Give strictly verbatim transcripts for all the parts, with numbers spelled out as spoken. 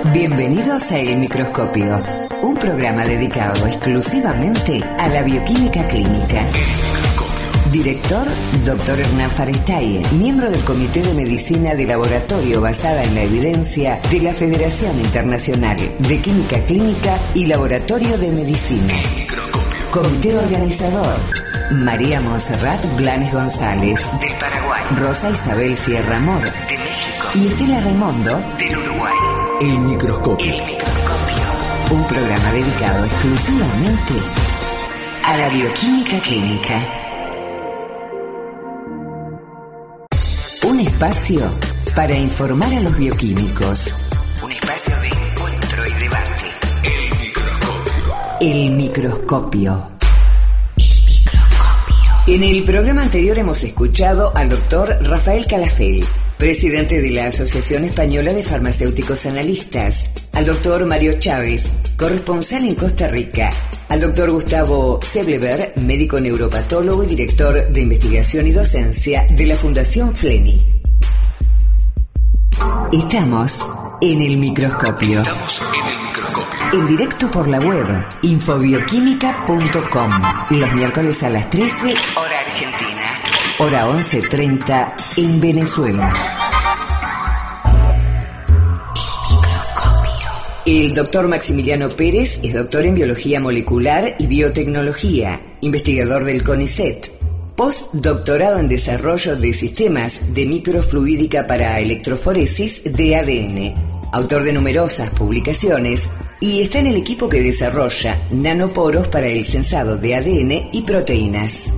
Bienvenidos a El Microscopio, un programa dedicado exclusivamente a la bioquímica clínica. Director, doctor Hernán Farestay, miembro del Comité de Medicina de Laboratorio basada en la evidencia de la Federación Internacional de Química Clínica y Laboratorio de Medicina. Comité organizador, María Monserrat Blanes González, del Paraguay, Rosa Isabel Sierra Mor, de México, y Estela Raimondo, del Uruguay. El Microscopio. El Microscopio, un programa dedicado exclusivamente a la bioquímica clínica. Un espacio para informar a los bioquímicos. Un espacio de encuentro y debate. El Microscopio. El Microscopio. El Microscopio. En el programa anterior hemos escuchado al doctor Rafael Calafell, presidente de la Asociación Española de Farmacéuticos Analistas, al doctor Mario Chávez, corresponsal en Costa Rica, al doctor Gustavo Seblever, médico neuropatólogo y director de investigación y docencia de la Fundación Fleni. Estamos en el microscopio. Estamos en el microscopio. En directo por la web infobioquímica punto com. Los miércoles a las trece, hora argentina. Hora once treinta en Venezuela. El doctor Maximiliano Pérez es doctor en Biología Molecular y Biotecnología, investigador del CONICET, postdoctorado en Desarrollo de Sistemas de Microfluídica para Electroforesis de A D N, autor de numerosas publicaciones y está en el equipo que desarrolla nanoporos para el sensado de A D N y proteínas.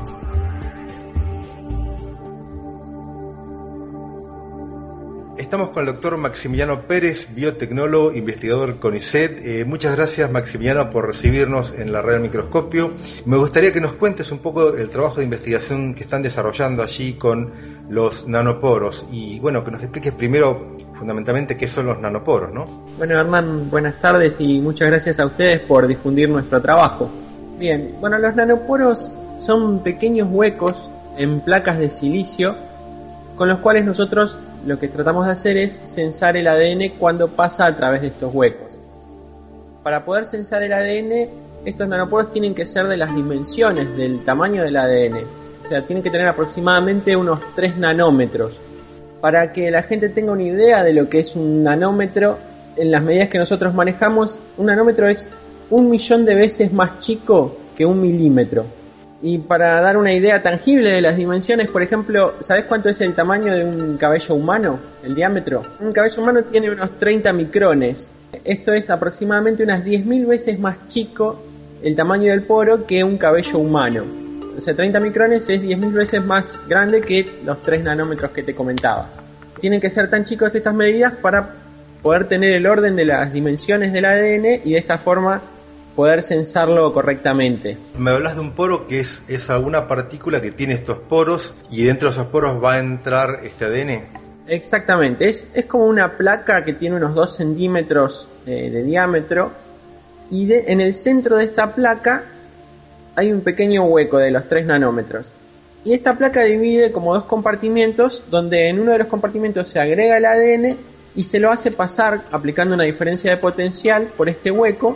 Estamos con el doctor Maximiliano Pérez, biotecnólogo, investigador del CONICET. Eh, muchas gracias, Maximiliano, por recibirnos en la red del microscopio. Me gustaría que nos cuentes un poco el trabajo de investigación que están desarrollando allí con los nanoporos y, bueno, que nos expliques primero, fundamentalmente, qué son los nanoporos, ¿no? Bueno, Hernán, buenas tardes y muchas gracias a ustedes por difundir nuestro trabajo. Bien, bueno, los nanoporos son pequeños huecos en placas de silicio con los cuales nosotros lo que tratamos de hacer es censar el A D N cuando pasa a través de estos huecos. Para poder censar el A D N, estos nanoporos tienen que ser de las dimensiones del tamaño del A D N. O sea, tienen que tener aproximadamente unos tres nanómetros. Para que la gente tenga una idea de lo que es un nanómetro, en las medidas que nosotros manejamos, un nanómetro es un millón de veces más chico que un milímetro. Y para dar una idea tangible de las dimensiones, por ejemplo, ¿sabés cuánto es el tamaño de un cabello humano? El diámetro. Un cabello humano tiene unos treinta micrones. Esto es aproximadamente unas diez mil veces más chico el tamaño del poro que un cabello humano. O sea, treinta micrones es diez mil veces más grande que los tres nanómetros que te comentaba. Tienen que ser tan chicos estas medidas para poder tener el orden de las dimensiones del A D N y de esta forma poder censarlo correctamente. Me hablas de un poro que es, es alguna partícula que tiene estos poros y dentro de esos poros va a entrar este A D N. Exactamente, es, es como una placa que tiene unos dos centímetros eh, de diámetro y de, en el centro de esta placa hay un pequeño hueco de los tres nanómetros. Y esta placa divide como dos compartimentos donde en uno de los compartimentos se agrega el A D N y se lo hace pasar aplicando una diferencia de potencial por este hueco.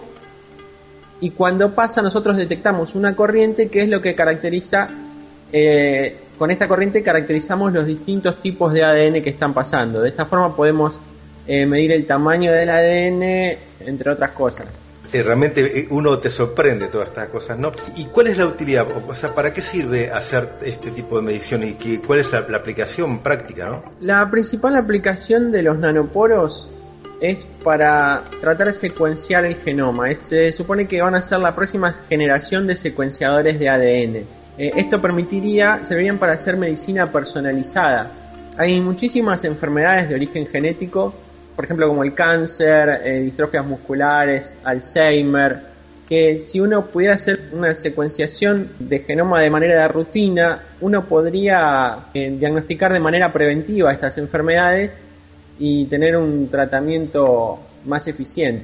Y cuando pasa nosotros detectamos una corriente que es lo que caracteriza, eh, con esta corriente caracterizamos los distintos tipos de A D N que están pasando. De esta forma podemos eh, medir el tamaño del A D N, entre otras cosas. Eh, realmente uno te sorprende todas estas cosas, ¿no? ¿Y cuál es la utilidad? O sea, ¿para qué sirve hacer este tipo de mediciones y qué, cuál es la, la aplicación práctica, no? La principal aplicación de los nanoporos es para tratar de secuenciar el genoma. Es, se supone que van a ser la próxima generación de secuenciadores de A D N. Eh, esto permitiría, servirían para hacer medicina personalizada. Hay muchísimas enfermedades de origen genético, por ejemplo como el cáncer, eh, distrofias musculares, Alzheimer, que si uno pudiera hacer una secuenciación de genoma de manera de rutina, uno podría eh, diagnosticar de manera preventiva estas enfermedades y tener un tratamiento más eficiente.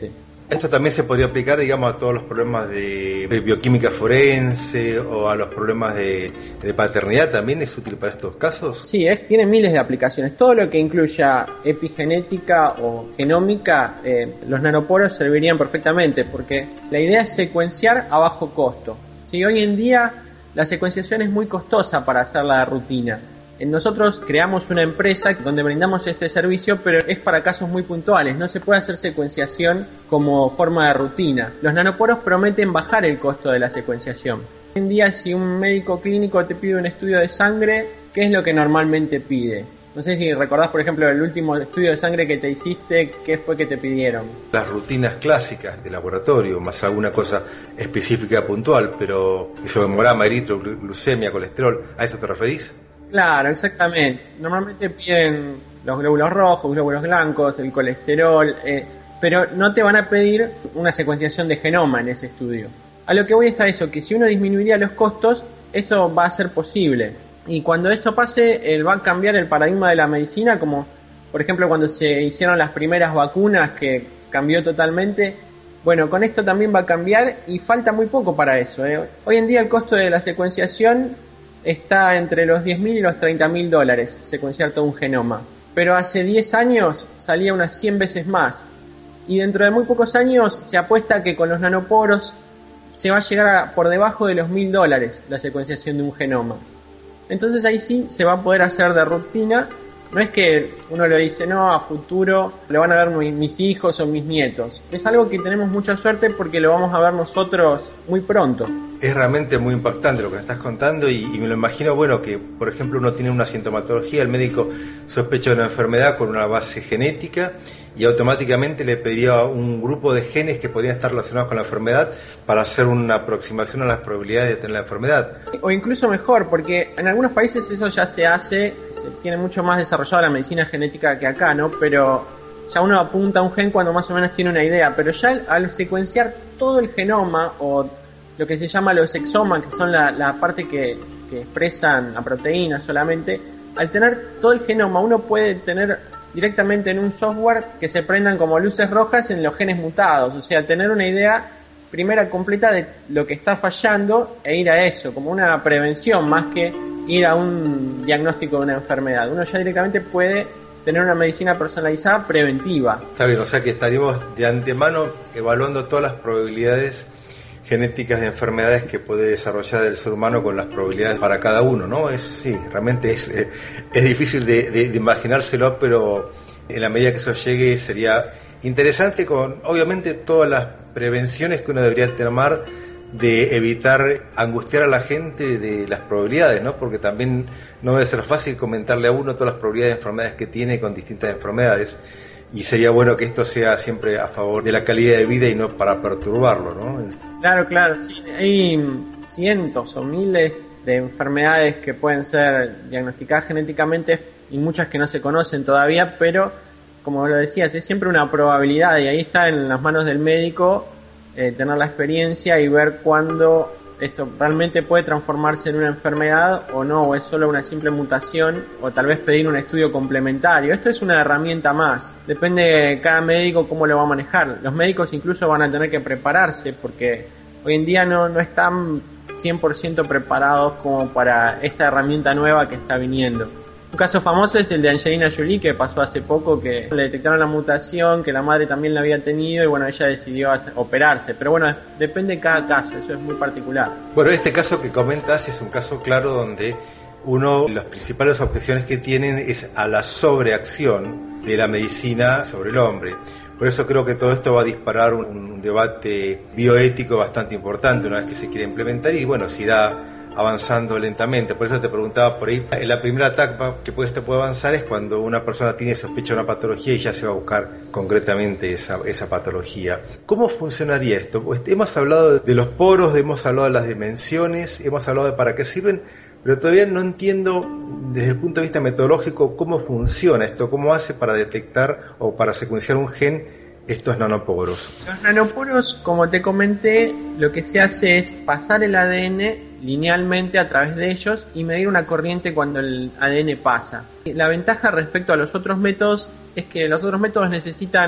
Esto también se podría aplicar, digamos, a todos los problemas de, de bioquímica forense o a los problemas de, de paternidad. ¿También es útil para estos casos? Sí, es, tiene miles de aplicaciones. Todo lo que incluya epigenética o genómica, eh, los nanoporos servirían perfectamente, porque la idea es secuenciar a bajo costo. Sí, hoy en día la secuenciación es muy costosa para hacerla de rutina. Nosotros creamos una empresa donde brindamos este servicio, pero es para casos muy puntuales. No se puede hacer secuenciación como forma de rutina. Los nanoporos prometen bajar el costo de la secuenciación. Hoy en día, si un médico clínico te pide un estudio de sangre, ¿qué es lo que normalmente pide? No sé si recordás, por ejemplo, el último estudio de sangre que te hiciste, ¿qué fue que te pidieron? Las rutinas clásicas de laboratorio, más alguna cosa específica puntual, pero isomemograma, eritroglucemia, colesterol, ¿a eso te referís? Claro, exactamente. Normalmente piden los glóbulos rojos, glóbulos blancos, el colesterol, eh, pero no te van a pedir una secuenciación de genoma en ese estudio. A lo que voy es a eso, que si uno disminuiría los costos, eso va a ser posible. Y cuando eso pase, eh, va a cambiar el paradigma de la medicina, como por ejemplo cuando se hicieron las primeras vacunas, que cambió totalmente. Bueno, con esto también va a cambiar y falta muy poco para eso, ¿eh? Hoy en día el costo de la secuenciación está entre los diez mil y los treinta mil dólares, secuenciar todo un genoma. Pero hace diez años salía unas cien veces más. Y dentro de muy pocos años se apuesta que con los nanoporos se va a llegar a por debajo de los mil dólares la secuenciación de un genoma. Entonces ahí sí se va a poder hacer de rutina. No es que uno lo dice, no, a futuro lo van a ver mi, mis hijos o mis nietos. Es algo que tenemos mucha suerte porque lo vamos a ver nosotros muy pronto. Es realmente muy impactante lo que me estás contando y, y me lo imagino, bueno, que por ejemplo uno tiene una sintomatología, el médico sospecha de una enfermedad con una base genética y automáticamente le pediría un grupo de genes que podrían estar relacionados con la enfermedad para hacer una aproximación a las probabilidades de tener la enfermedad. O incluso mejor, porque en algunos países eso ya se hace, se tiene mucho más desarrollada la medicina genética que acá, ¿no? Pero ya uno apunta a un gen cuando más o menos tiene una idea, pero ya al secuenciar todo el genoma o lo que se llama los exomas, que son la, la parte que, que expresan la proteína solamente, al tener todo el genoma uno puede tener directamente en un software que se prendan como luces rojas en los genes mutados, o sea, tener una idea primera completa de lo que está fallando e ir a eso, como una prevención más que ir a un diagnóstico de una enfermedad. Uno ya directamente puede tener una medicina personalizada preventiva. Está bien, o sea que estaríamos de antemano evaluando todas las probabilidades genéticas de enfermedades que puede desarrollar el ser humano con las probabilidades para cada uno, ¿no? Es, sí, realmente es, eh, es difícil de, de, de imaginárselo, pero en la medida que eso llegue sería interesante con, obviamente, todas las prevenciones que uno debería tomar de evitar angustiar a la gente de las probabilidades, ¿no? Porque también no debe ser fácil comentarle a uno todas las probabilidades de enfermedades que tiene con distintas enfermedades. Y sería bueno que esto sea siempre a favor de la calidad de vida y no para perturbarlo, ¿no? Claro, claro, sí. Hay cientos o miles de enfermedades que pueden ser diagnosticadas genéticamente y muchas que no se conocen todavía, pero como lo decías, es siempre una probabilidad y ahí está en las manos del médico eh, tener la experiencia y ver cuándo eso realmente puede transformarse en una enfermedad o no, o es solo una simple mutación, o tal vez pedir un estudio complementario. Esto es una herramienta más, depende de cada médico cómo lo va a manejar. Los médicos incluso van a tener que prepararse porque hoy en día no, no están cien por ciento preparados como para esta herramienta nueva que está viniendo. Un caso famoso es el de Angelina Jolie, que pasó hace poco, que le detectaron la mutación, que la madre también la había tenido y bueno, ella decidió hacer, operarse. Pero bueno, depende de cada caso, eso es muy particular. Bueno, este caso que comentas es un caso claro donde uno de las principales objeciones que tienen es a la sobreacción de la medicina sobre el hombre. Por eso creo que todo esto va a disparar un, un debate bioético bastante importante una vez que se quiere implementar y bueno, si da avanzando lentamente. Por eso te preguntaba por ahí, la primera etapa que puede, esto puede avanzar es cuando una persona tiene sospecha de una patología y ya se va a buscar concretamente esa, esa patología. ¿Cómo funcionaría esto? Pues hemos hablado de los poros, hemos hablado de las dimensiones, hemos hablado de para qué sirven, pero todavía no entiendo desde el punto de vista metodológico cómo funciona esto, cómo hace para detectar o para secuenciar un gen estos nanoporos. Los nanoporos, como te comenté, lo que se hace es pasar el A D N linealmente a través de ellos y medir una corriente cuando el A D N pasa. La ventaja respecto a los otros métodos es que los otros métodos necesitan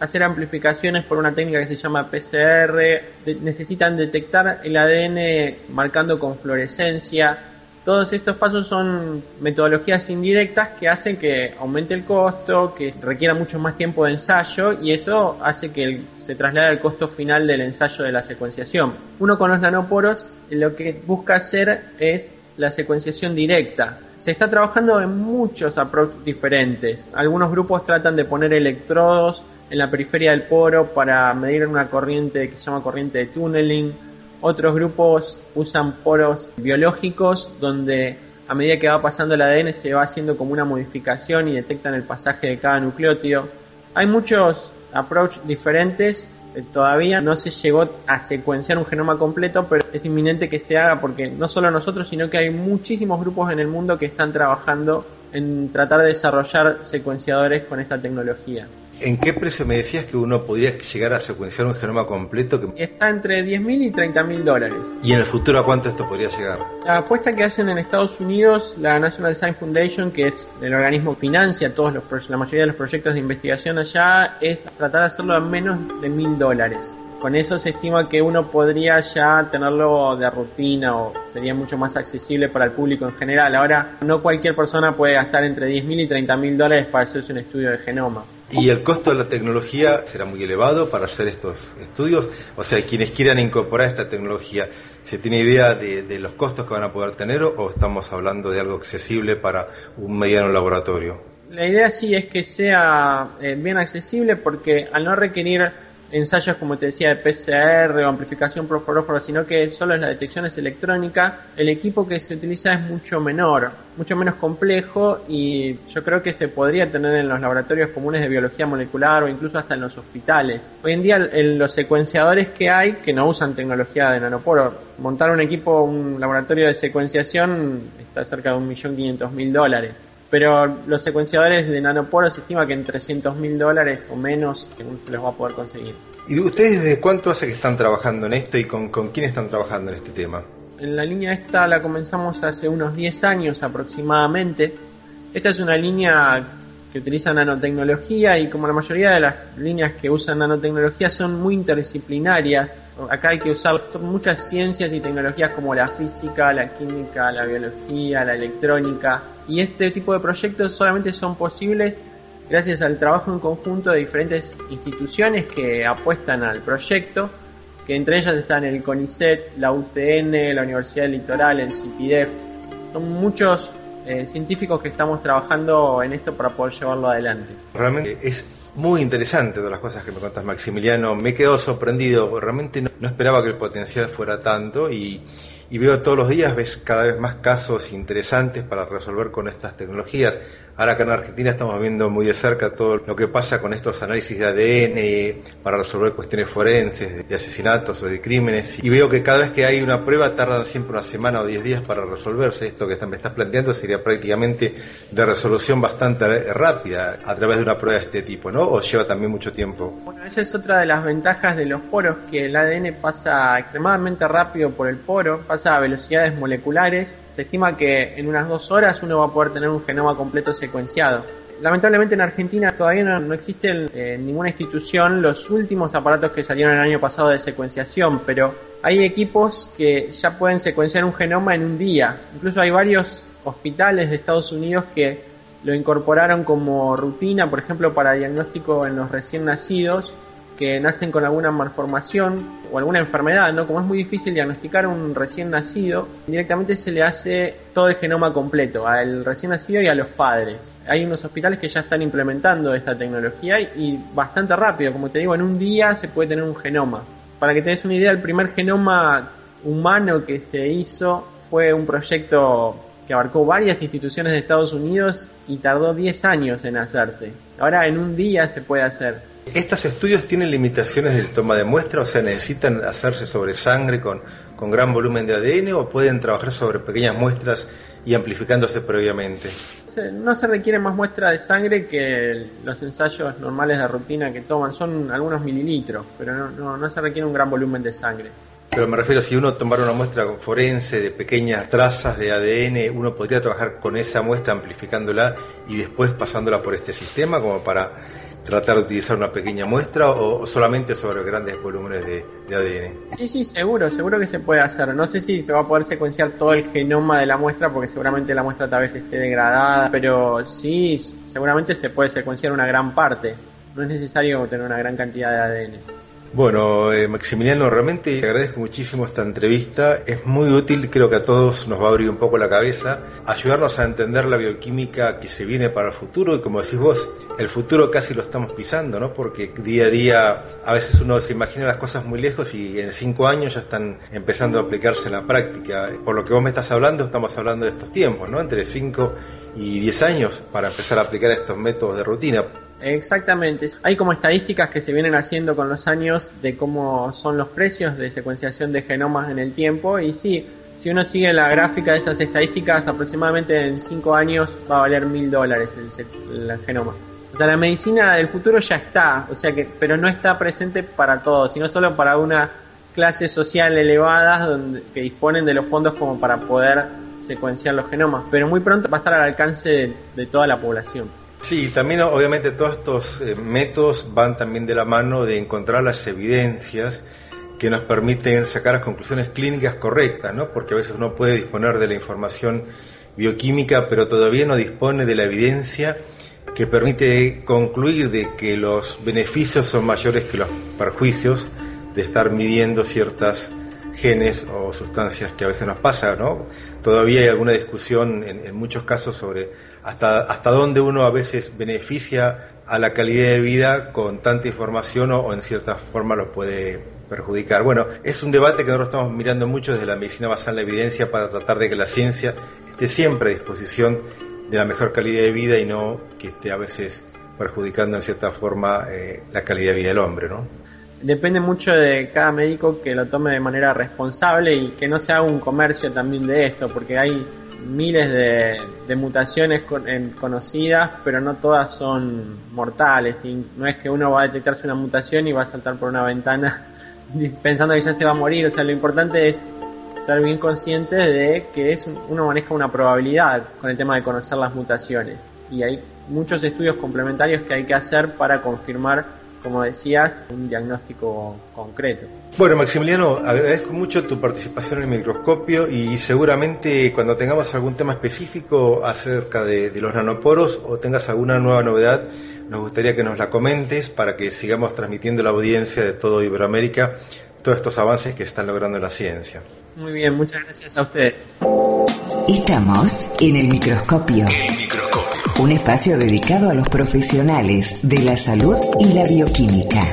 hacer amplificaciones por una técnica que se llama P C R, de, necesitan detectar el A D N marcando con fluorescencia. Todos estos pasos son metodologías indirectas que hacen que aumente el costo, que requiera mucho más tiempo de ensayo, y eso hace que el, se traslade al costo final del ensayo de la secuenciación. Uno con los nanoporos lo que busca hacer es la secuenciación directa. Se está trabajando en muchos approaches diferentes. Algunos grupos tratan de poner electrodos en la periferia del poro para medir una corriente que se llama corriente de tunneling. Otros grupos usan poros biológicos donde a medida que va pasando el A D N se va haciendo como una modificación y detectan el pasaje de cada nucleótido. Hay muchos approaches diferentes. Todavía no se llegó a secuenciar un genoma completo, pero es inminente que se haga porque no solo nosotros, sino que hay muchísimos grupos en el mundo que están trabajando en tratar de desarrollar secuenciadores con esta tecnología. ¿En qué precio me decías que uno podía llegar a secuenciar un genoma completo? Que... Está entre diez mil y treinta mil dólares. ¿Y en el futuro a cuánto esto podría llegar? La apuesta que hacen en Estados Unidos, la National Science Foundation, que es el organismo que financia todos los, la mayoría de los proyectos de investigación allá, es tratar de hacerlo a menos de mil dólares. Con eso se estima que uno podría ya tenerlo de rutina o sería mucho más accesible para el público en general. Ahora, no cualquier persona puede gastar entre diez mil y treinta mil dólares para hacerse un estudio de genoma. ¿Y el costo de la tecnología será muy elevado para hacer estos estudios? O sea, quienes quieran incorporar esta tecnología, ¿se tiene idea de, de los costos que van a poder tener o estamos hablando de algo accesible para un mediano laboratorio? La idea sí es que sea eh, bien accesible porque al no requerir ensayos, como te decía, de P C R o amplificación por fluoróforo, sino que solo es la detección es electrónica, el equipo que se utiliza es mucho menor, mucho menos complejo y yo creo que se podría tener en los laboratorios comunes de biología molecular o incluso hasta en los hospitales. Hoy en día en los secuenciadores que hay, que no usan tecnología de nanoporo, montar un equipo, un laboratorio de secuenciación está cerca de un millón quinientos mil dólares. Pero los secuenciadores de nanoporo se estima que en trescientos mil dólares o menos se los va a poder conseguir. ¿Y ustedes desde cuánto hace que están trabajando en esto y con, con quién están trabajando en este tema? En la línea esta la comenzamos hace unos diez años aproximadamente. Esta es una línea que utiliza nanotecnología y como la mayoría de las líneas que usan nanotecnología son muy interdisciplinarias, acá hay que usar muchas ciencias y tecnologías como la física, la química, la biología, la electrónica, y este tipo de proyectos solamente son posibles gracias al trabajo en conjunto de diferentes instituciones que apuestan al proyecto, que entre ellas están el CONICET, la U T N, la Universidad del Litoral, el CIPIDEF. Son muchos eh, científicos que estamos trabajando en esto para poder llevarlo adelante. Realmente es muy interesante todas las cosas que me contás, Maximiliano. Me he quedado sorprendido, realmente no, no esperaba que el potencial fuera tanto y, y veo todos los días, ves cada vez más casos interesantes para resolver con estas tecnologías. Ahora acá en Argentina estamos viendo muy de cerca todo lo que pasa con estos análisis de A D N para resolver cuestiones forenses, de asesinatos o de crímenes. Y veo que cada vez que hay una prueba tardan siempre una semana o diez días para resolverse. Esto que me estás planteando sería prácticamente de resolución bastante rápida a través de una prueba de este tipo, ¿no? ¿O lleva también mucho tiempo? Bueno, esa es otra de las ventajas de los poros, que el A D N pasa extremadamente rápido por el poro, pasa a velocidades moleculares. Se estima que en unas dos horas uno va a poder tener un genoma completo secuenciado. Lamentablemente en Argentina todavía no, no existe en eh, ninguna institución los últimos aparatos que salieron el año pasado de secuenciación, pero hay equipos que ya pueden secuenciar un genoma en un día. Incluso hay varios hospitales de Estados Unidos que lo incorporaron como rutina, por ejemplo para diagnóstico en los recién nacidos que nacen con alguna malformación o alguna enfermedad, ¿no? Como es muy difícil diagnosticar un recién nacido, directamente se le hace todo el genoma completo al recién nacido y a los padres. Hay unos hospitales que ya están implementando esta tecnología y bastante rápido, como te digo, en un día se puede tener un genoma. Para que te des una idea, el primer genoma humano que se hizo fue un proyecto que abarcó varias instituciones de Estados Unidos y tardó diez años en hacerse. Ahora en un día se puede hacer. ¿Estos estudios tienen limitaciones de toma de muestra? O sea, ¿necesitan hacerse sobre sangre con, con gran volumen de A D N o pueden trabajar sobre pequeñas muestras y amplificándose previamente? No se requiere más muestra de sangre que los ensayos normales de rutina que toman. Son algunos mililitros, pero no, no, no se requiere un gran volumen de sangre. Pero me refiero, si uno tomara una muestra forense de pequeñas trazas de A D N, uno podría trabajar con esa muestra amplificándola y después pasándola por este sistema como para tratar de utilizar una pequeña muestra, o solamente sobre grandes volúmenes de, de A D N. Sí, sí, seguro, seguro que se puede hacer. No sé si se va a poder secuenciar todo el genoma de la muestra porque seguramente la muestra tal vez esté degradada, pero sí, seguramente se puede secuenciar una gran parte. No es necesario tener una gran cantidad de A D N. Bueno, eh, Maximiliano, realmente te agradezco muchísimo esta entrevista. Es muy útil, creo que a todos nos va a abrir un poco la cabeza, ayudarnos a entender la bioquímica que se viene para el futuro, y como decís vos, el futuro casi lo estamos pisando, ¿no? Porque día a día a veces uno se imagina las cosas muy lejos y en cinco años ya están empezando a aplicarse en la práctica. Por lo que vos me estás hablando, estamos hablando de estos tiempos, ¿no? Entre cinco y diez años para empezar a aplicar estos métodos de rutina. Exactamente. Hay como estadísticas que se vienen haciendo con los años de cómo son los precios de secuenciación de genomas en el tiempo, y sí, si uno sigue la gráfica de esas estadísticas, aproximadamente en cinco años va a valer mil dólares el, el genoma. O sea, la medicina del futuro ya está, o sea que, pero no está presente para todos, sino solo para una clase social elevada donde, que disponen de los fondos como para poder secuenciar los genomas, pero muy pronto va a estar al alcance de, de toda la población. Sí, también obviamente todos estos eh, métodos van también de la mano de encontrar las evidencias que nos permiten sacar las conclusiones clínicas correctas, ¿no? Porque a veces uno puede disponer de la información bioquímica, pero todavía no dispone de la evidencia que permite concluir de que los beneficios son mayores que los perjuicios de estar midiendo ciertas genes o sustancias que a veces nos pasa, ¿no? Todavía hay alguna discusión en, en muchos casos sobre hasta hasta dónde uno a veces beneficia a la calidad de vida con tanta información, o, o en cierta forma lo puede perjudicar. Bueno, es un debate que nosotros estamos mirando mucho desde la medicina basada en la evidencia para tratar de que la ciencia esté siempre a disposición de la mejor calidad de vida y no que esté a veces perjudicando en cierta forma eh, la calidad de vida del hombre, ¿no? Depende mucho de cada médico que lo tome de manera responsable y que no se haga un comercio también de esto, porque hay miles de, de mutaciones con, en, conocidas, pero no todas son mortales, y no es que uno va a detectarse una mutación y va a saltar por una ventana pensando que ya se va a morir. O sea, lo importante es ser bien consciente de que es un, uno maneja una probabilidad con el tema de conocer las mutaciones, y hay muchos estudios complementarios que hay que hacer para confirmar, como decías, un diagnóstico concreto. Bueno, Maximiliano, agradezco mucho tu participación en el microscopio, y seguramente cuando tengamos algún tema específico acerca de, de los nanoporos o tengas alguna nueva novedad, nos gustaría que nos la comentes para que sigamos transmitiendo a la audiencia de todo Iberoamérica todos estos avances que están logrando en la ciencia. Muy bien, muchas gracias a ustedes. Estamos en el microscopio. El microscopio. Un espacio dedicado a los profesionales de la salud y la bioquímica.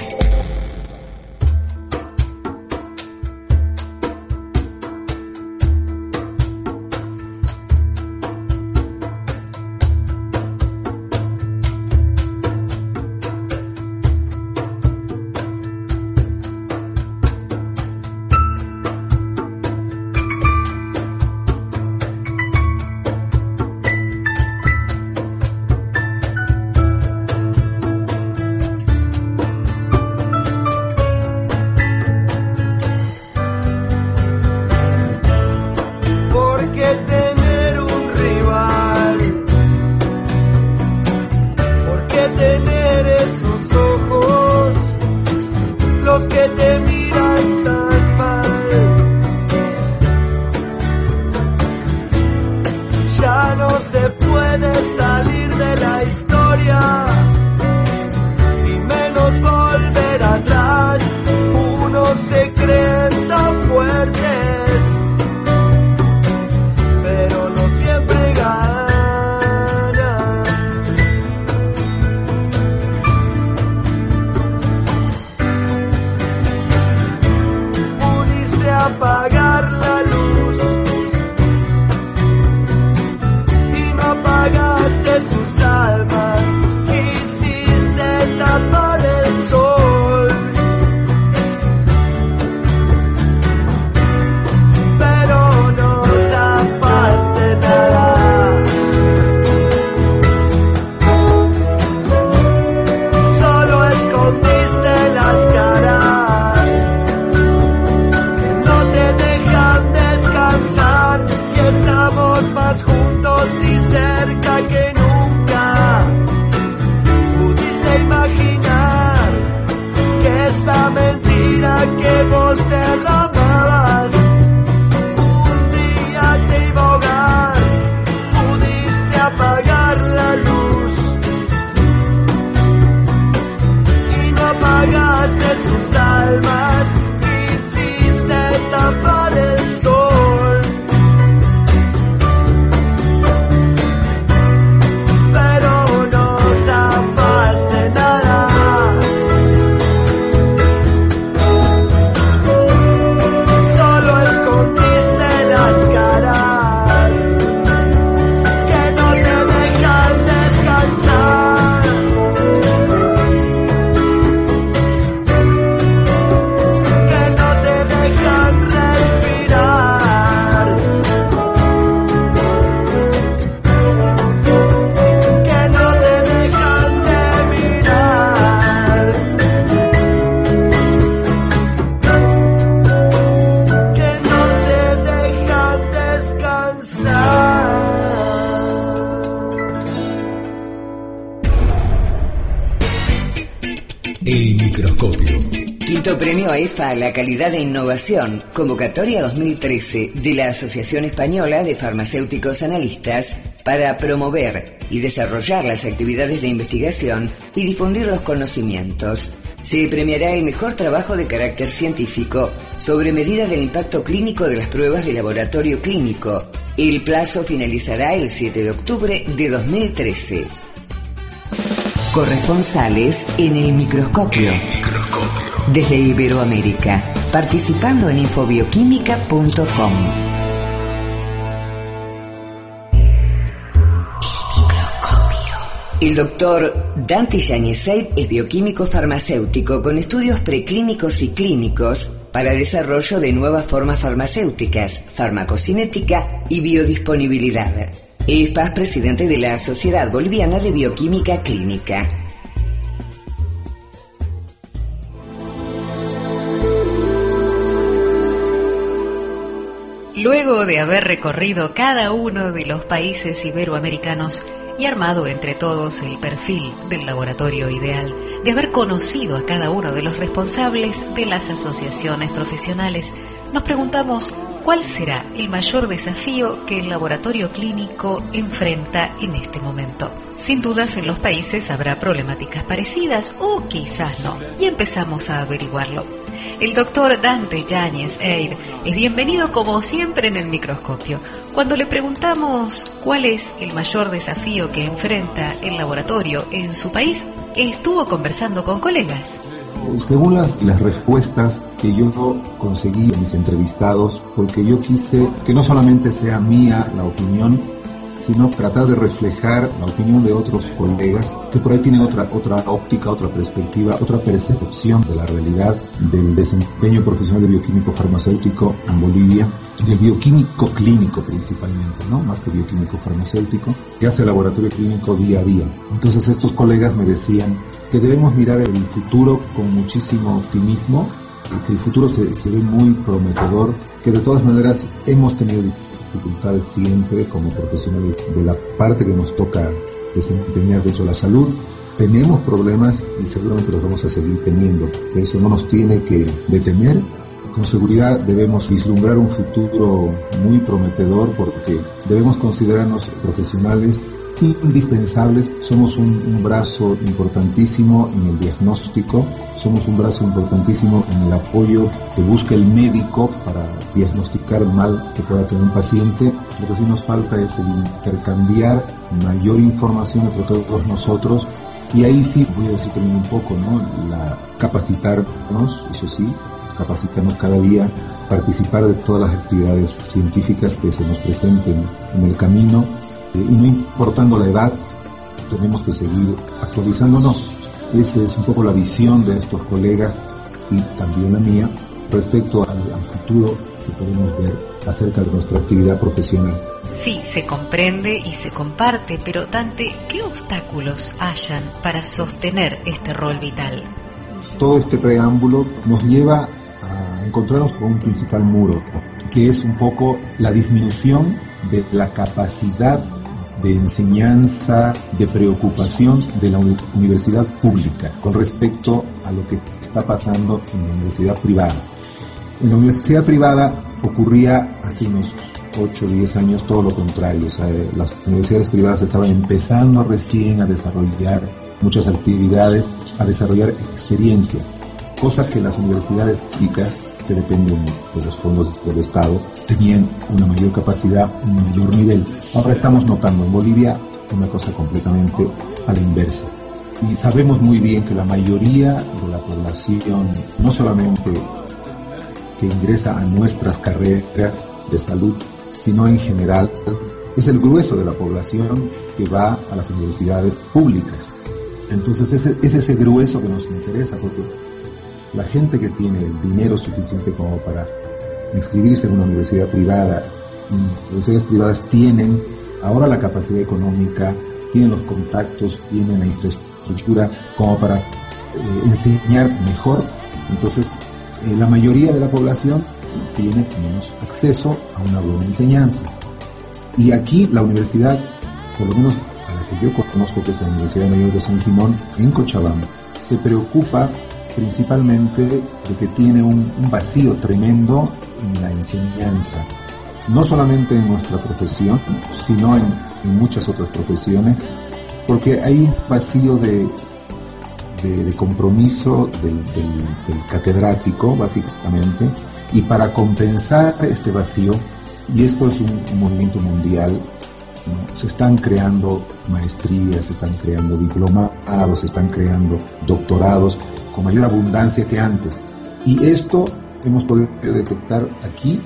Escondiste las caras que no cerca que nunca pudiste imaginar que esa mentira que vos derramabas un día te iba a ahogar. Pudiste apagar la luz y no apagaste sus almas, hiciste tapar el sol. Pero no tapaste nada. Solo escondiste las caras que no te dejan descansar. Que no te dejan respirar. Que no te dejan de mirar. Que no te dejan descansar. El microscopio. Quinto premio A E F A a la calidad de innovación, convocatoria dos mil trece de la Asociación Española de Farmacéuticos Analistas para promover y desarrollar las actividades de investigación y difundir los conocimientos. Se premiará el mejor trabajo de carácter científico sobre medida del impacto clínico de las pruebas de laboratorio clínico. El plazo finalizará el siete de octubre de dos mil trece. Corresponsales en el microscopio. Desde Iberoamérica, participando en infobioquímica punto com. El doctor Dante Yáñez Eid es bioquímico farmacéutico con estudios preclínicos y clínicos para desarrollo de nuevas formas farmacéuticas, farmacocinética y biodisponibilidad. Es Paz presidente de la Sociedad Boliviana de Bioquímica Clínica. Luego de haber recorrido cada uno de los países iberoamericanos y armado entre todos el perfil del laboratorio ideal, de haber conocido a cada uno de los responsables de las asociaciones profesionales, nos preguntamos cuál será el mayor desafío que el laboratorio clínico enfrenta en este momento. Sin dudas en los países habrá problemáticas parecidas o quizás no, y empezamos a averiguarlo. El doctor Dante Yáñez Eid es bienvenido como siempre en el microscopio. Cuando le preguntamos cuál es el mayor desafío que enfrenta el laboratorio en su país, estuvo conversando con colegas. Según las, las respuestas que yo conseguí en mis entrevistados, porque yo quise que no solamente sea mía la opinión, sino tratar de reflejar la opinión de otros colegas que por ahí tienen otra, otra óptica, otra perspectiva, otra percepción de la realidad del desempeño profesional de bioquímico farmacéutico en Bolivia, del bioquímico clínico principalmente, ¿no? Más que bioquímico farmacéutico, que hace laboratorio clínico día a día. Entonces estos colegas me decían que debemos mirar el futuro con muchísimo optimismo, que el futuro se, se ve muy prometedor, que de todas maneras hemos tenido dificultades siempre como profesionales de la parte que nos toca desempeñar dentro de la salud. Tenemos problemas y seguramente los vamos a seguir teniendo. Eso no nos tiene que detener. Con seguridad debemos vislumbrar un futuro muy prometedor porque debemos considerarnos profesionales indispensables. Somos un, un brazo importantísimo en el diagnóstico, somos un brazo importantísimo en el apoyo que busca el médico para diagnosticar el mal que pueda tener un paciente. Lo que sí nos falta es el intercambiar mayor información entre todos nosotros, y ahí sí voy a decir también un poco, ¿no? La capacitarnos, eso sí, capacitarnos cada día, participar de todas las actividades científicas que se nos presenten en el camino. Y no importando la edad, tenemos que seguir actualizándonos. Esa es un poco la visión de estos colegas y también la mía respecto al, al futuro que podemos ver acerca de nuestra actividad profesional. Sí, se comprende y se comparte, pero Dante, ¿qué obstáculos hayan para sostener este rol vital? Todo este preámbulo nos lleva a encontrarnos con un principal muro, que es un poco la disminución de la capacidad de enseñanza, de preocupación de la universidad pública con respecto a lo que está pasando en la universidad privada. En la universidad privada ocurría hace unos ocho o diez años todo lo contrario. O sea, las universidades privadas estaban empezando recién a desarrollar muchas actividades, a desarrollar experiencia, cosa que las universidades públicas, que dependen de los fondos del Estado, tenían una mayor capacidad, un mayor nivel. Ahora estamos notando en Bolivia una cosa completamente a la inversa. Y sabemos muy bien que la mayoría de la población, no solamente que ingresa a nuestras carreras de salud, sino en general, es el grueso de la población que va a las universidades públicas. Entonces ese, es ese grueso que nos interesa, porque la gente que tiene el dinero suficiente como para inscribirse en una universidad privada, y las universidades privadas tienen ahora la capacidad económica, tienen los contactos, tienen la infraestructura como para eh, enseñar mejor. Entonces eh, la mayoría de la población tiene menos acceso a una buena enseñanza. Y aquí la universidad, por lo menos a la que yo conozco, que es la Universidad Mayor de San Simón, en Cochabamba, se preocupa principalmente de que tiene un, un vacío tremendo en la enseñanza, no solamente en nuestra profesión, sino en, en muchas otras profesiones, porque hay un vacío de, de, de compromiso del, del, del catedrático, básicamente, y para compensar este vacío, y esto es un, un movimiento mundial, ¿no? Se están creando maestrías, se están creando diplomados, se están creando doctorados con mayor abundancia que antes. Y esto hemos podido detectar aquí,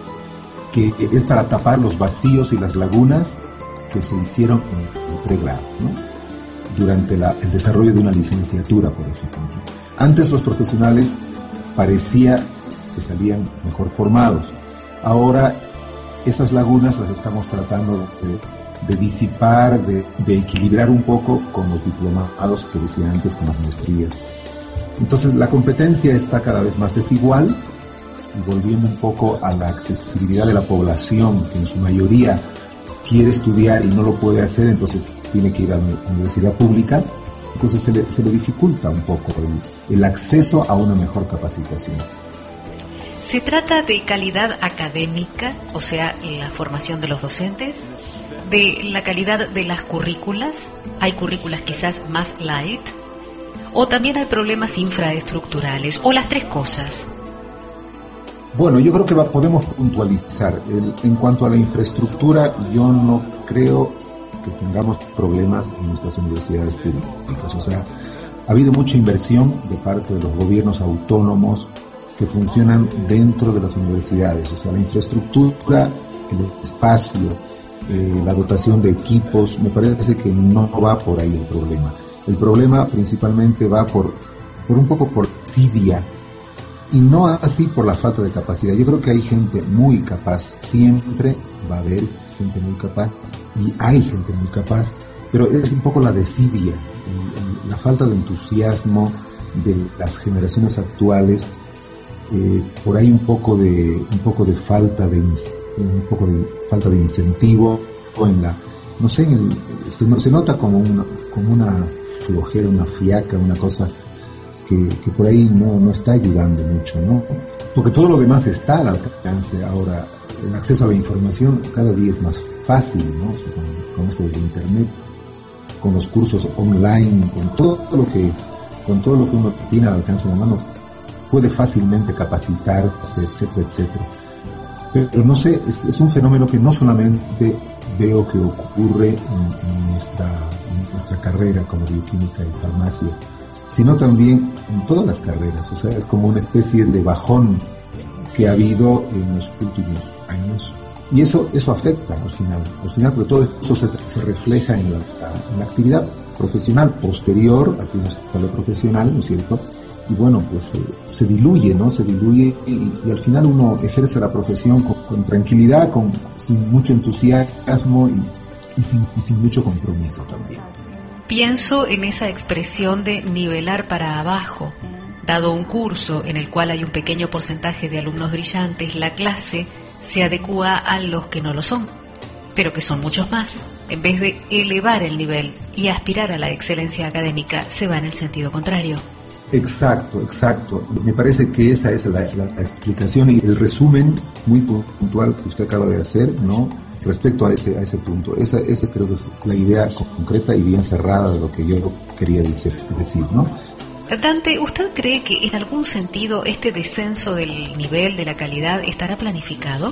que es para tapar los vacíos y las lagunas que se hicieron en el pregrado, ¿no? Durante la, el desarrollo de una licenciatura, por ejemplo. Antes los profesionales parecía que salían mejor formados. Ahora esas lagunas las estamos tratando de, de disipar, de, de equilibrar un poco con los diplomados que decía antes, con las maestrías. Entonces la competencia está cada vez más desigual, y volviendo un poco a la accesibilidad de la población, que en su mayoría quiere estudiar y no lo puede hacer, entonces tiene que ir a la universidad pública, entonces se le, se le dificulta un poco el, el acceso a una mejor capacitación. ¿Se trata de calidad académica, o sea, la formación de los docentes? ¿De la calidad de las currículas? ¿Hay currículas quizás más light? ¿O también hay problemas infraestructurales? ¿O las tres cosas? Bueno, yo creo que va, podemos puntualizar. El, en cuanto a la infraestructura, yo no creo que tengamos problemas en nuestras universidades públicas. O sea, ha habido mucha inversión de parte de los gobiernos autónomos que funcionan dentro de las universidades. O sea, la infraestructura, el espacio, eh, la dotación de equipos, me parece que no va por ahí el problema. El problema principalmente va por, por un poco por desidia, y no así por la falta de capacidad. Yo creo que hay gente muy capaz, siempre va a haber gente muy capaz, y hay gente muy capaz, pero es un poco la desidia, el, el, la falta de entusiasmo de las generaciones actuales. Eh, por ahí un poco de un poco de falta de un poco de falta de incentivo en la, no sé, en el, se, se nota como una como una flojera, una fiaca, una cosa que, que por ahí no, no está ayudando mucho, ¿no? Porque todo lo demás está al alcance ahora. El acceso a la información cada día es más fácil, ¿no? O sea, con, con esto de internet, con los cursos online, con todo lo que con todo lo que uno tiene al alcance de la mano, puede fácilmente capacitarse, etcétera, etcétera. Pero no sé, es, es un fenómeno que no solamente veo que ocurre en, en, nuestra, en nuestra carrera como bioquímica y farmacia, sino también en todas las carreras. O sea, es como una especie de bajón que ha habido en los últimos años. Y eso eso afecta al final, al final porque todo eso se, se refleja en la, en la actividad profesional posterior a que uno sale profesional, ¿no es cierto? Y bueno, pues eh, se diluye, ¿no? Se diluye y, y al final uno ejerce la profesión con, con tranquilidad, con, sin mucho entusiasmo y, y, sin, y sin mucho compromiso también. Pienso en esa expresión de nivelar para abajo. Dado un curso en el cual hay un pequeño porcentaje de alumnos brillantes, la clase se adecúa a los que no lo son, pero que son muchos más. en vez de elevar el nivel y aspirar a la excelencia académica, se va en el sentido contrario. Exacto, exacto. Me parece que esa es la, la, la explicación y el resumen muy puntual que usted acaba de hacer, ¿no? Respecto a ese a ese punto. Esa, esa creo que es la idea concreta y bien cerrada de lo que yo quería decir, decir, ¿no? Dante, ¿usted cree que en algún sentido este descenso del nivel, de la calidad, estará planificado?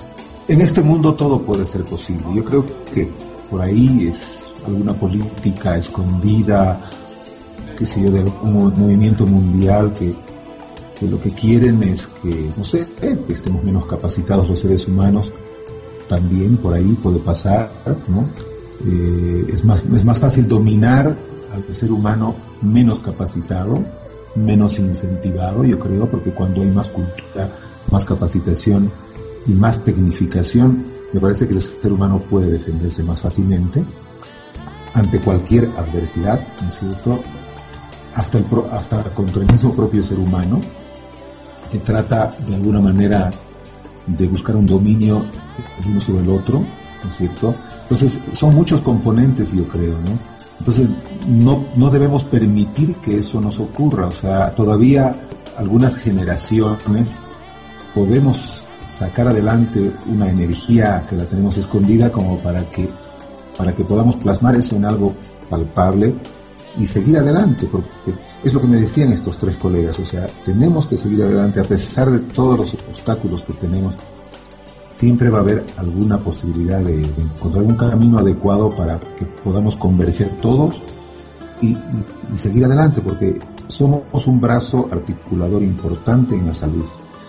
En este mundo todo puede ser posible. Yo creo que por ahí es alguna política escondida, qué sé yo, de un movimiento mundial que, que lo que quieren es que, no sé, eh, que estemos menos capacitados los seres humanos. También por ahí puede pasar, ¿no? Eh, es más, es más fácil dominar al ser humano menos capacitado, menos incentivado, yo creo, porque cuando hay más cultura, más capacitación y más tecnificación, me parece que el ser humano puede defenderse más fácilmente ante cualquier adversidad, ¿no es cierto? Hasta, el pro, hasta contra el mismo propio ser humano, que trata de alguna manera de buscar un dominio el uno sobre el otro, ¿no es cierto? Entonces, son muchos componentes, yo creo, ¿no? Entonces, no, no debemos permitir que eso nos ocurra. O sea, todavía algunas generaciones podemos sacar adelante una energía que la tenemos escondida como para que, para que podamos plasmar eso en algo palpable y seguir adelante, porque es lo que me decían estos tres colegas. O sea, tenemos que seguir adelante a pesar de todos los obstáculos que tenemos. Siempre va a haber alguna posibilidad de, de encontrar un camino adecuado para que podamos converger todos y, y, y seguir adelante, porque somos un brazo articulador importante en la salud.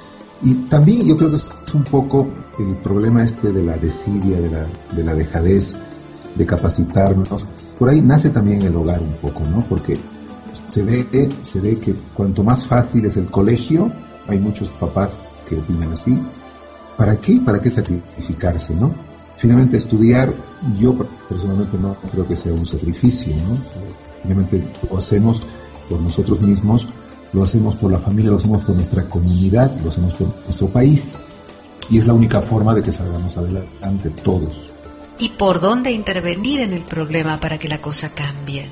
Y también yo creo que es un poco el problema este de la desidia, de la, de la dejadez, de capacitarnos. Por ahí nace también el hogar un poco, ¿no? Porque se ve, se ve que cuanto más fácil es el colegio, hay muchos papás que opinan así. ¿Para qué? ¿Para qué sacrificarse, no? Finalmente estudiar, yo personalmente no creo que sea un sacrificio, ¿no? Finalmente lo hacemos por nosotros mismos, lo hacemos por la familia, lo hacemos por nuestra comunidad, lo hacemos por nuestro país. Y es la única forma de que salgamos adelante todos. ¿Y por dónde intervenir en el problema para que la cosa cambie?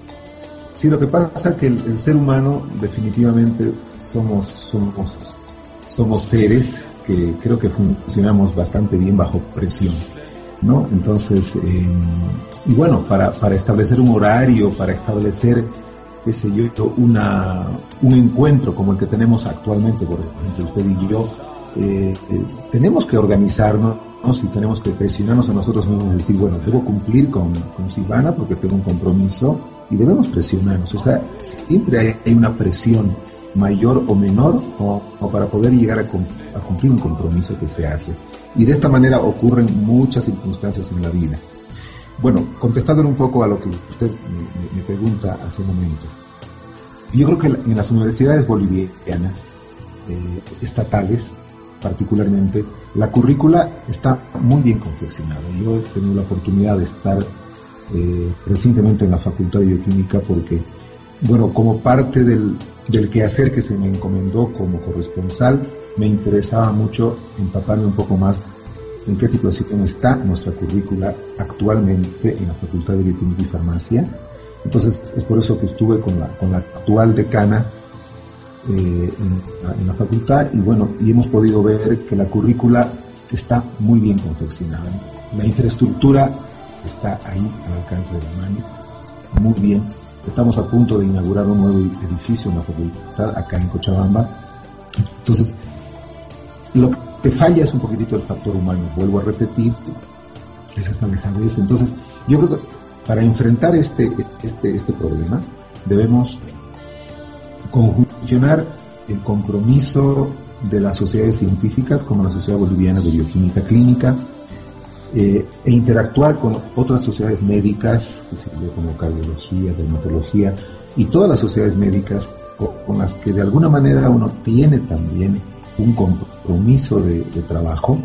Sí, lo que pasa es que el, el ser humano definitivamente somos, somos, somos seres que creo que funcionamos bastante bien bajo presión, ¿no? Entonces, eh, y bueno, para, para establecer un horario, para establecer, qué sé yo, una, un encuentro como el que tenemos actualmente, por ejemplo, usted y yo, eh, eh, tenemos que organizarnos, ¿no? Y tenemos que presionarnos a nosotros mismos y decir, bueno, debo cumplir con, con Silvana porque tengo un compromiso y debemos presionarnos. O sea, siempre hay, hay una presión mayor o menor o, o para poder llegar a, a cumplir un compromiso que se hace. Y de esta manera ocurren muchas circunstancias en la vida. Bueno, contestándole un poco a lo que usted me, me pregunta hace un momento. Yo creo que en las universidades bolivianas, eh, estatales particularmente, la currícula está muy bien confeccionada. Yo he tenido la oportunidad de estar eh, recientemente en la Facultad de Bioquímica porque, bueno, como parte del, del quehacer que se me encomendó como corresponsal, me interesaba mucho empaparme un poco más en qué situación está nuestra currícula actualmente en la Facultad de Bioquímica y Farmacia. Entonces, es por eso que estuve con la, con la actual decana eh, en, la, en la facultad y bueno, y hemos podido ver que la currícula está muy bien confeccionada. La infraestructura está ahí al alcance de la mano, muy bien. Estamos a punto de inaugurar un nuevo edificio en la facultad acá en Cochabamba. Entonces, lo que falla es un poquitito el factor humano, vuelvo a repetir, es esta dejadez. Entonces, yo creo que para enfrentar este, este, este problema debemos conjuncionar el compromiso de las sociedades científicas como la Sociedad Boliviana de Bioquímica Clínica eh, e interactuar con otras sociedades médicas, como cardiología, dermatología y todas las sociedades médicas con, con las que de alguna manera uno tiene también un compromiso de, de trabajo,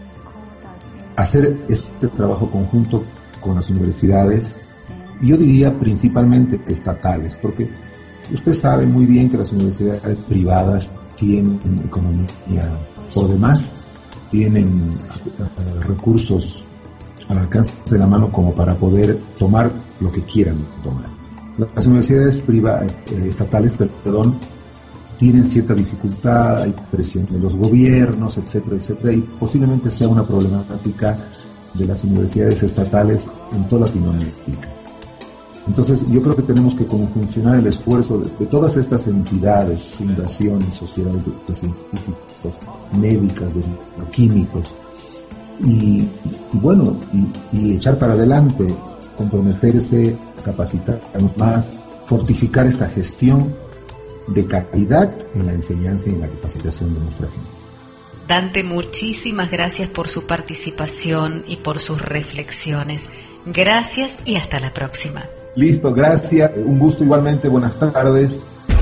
hacer este trabajo conjunto con las universidades, yo diría principalmente estatales, porque usted sabe muy bien que las universidades privadas tienen economía por demás, tienen uh, recursos al alcance de la mano como para poder tomar lo que quieran tomar. Las universidades privadas, eh, estatales, perdón, tienen cierta dificultad, hay presión de los gobiernos, etcétera, etcétera, y posiblemente sea una problemática de las universidades estatales en toda Latinoamérica. Entonces, yo creo que tenemos que conjuncionar el esfuerzo de, de todas estas entidades, fundaciones, sociedades de, de científicos, médicas, de bioquímicos, y, y, y bueno, y, y echar para adelante, comprometerse, capacitar más, fortificar esta gestión de calidad en la enseñanza y en la capacitación de nuestra gente. Dante, muchísimas gracias por su participación y por sus reflexiones. Gracias y hasta la próxima. Listo, gracias. Un gusto igualmente. Buenas tardes.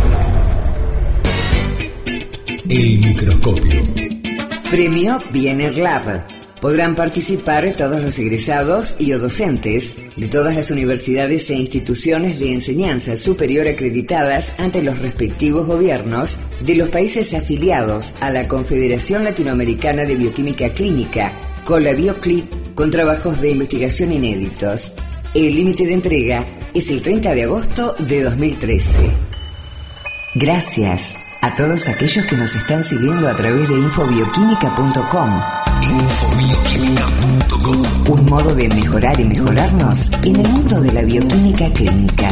El microscopio. Premio Biener Lab. Podrán participar todos los egresados y o docentes de todas las universidades e instituciones de enseñanza superior acreditadas ante los respectivos gobiernos de los países afiliados a la Confederación Latinoamericana de Bioquímica Clínica, COLABIOCLI, con trabajos de investigación inéditos. El límite de entrega es el treinta de agosto de dos mil trece. Gracias a todos aquellos que nos están siguiendo a través de infobioquímica punto com. infobioquímica punto com. Un modo de mejorar y mejorarnos en el mundo de la bioquímica clínica.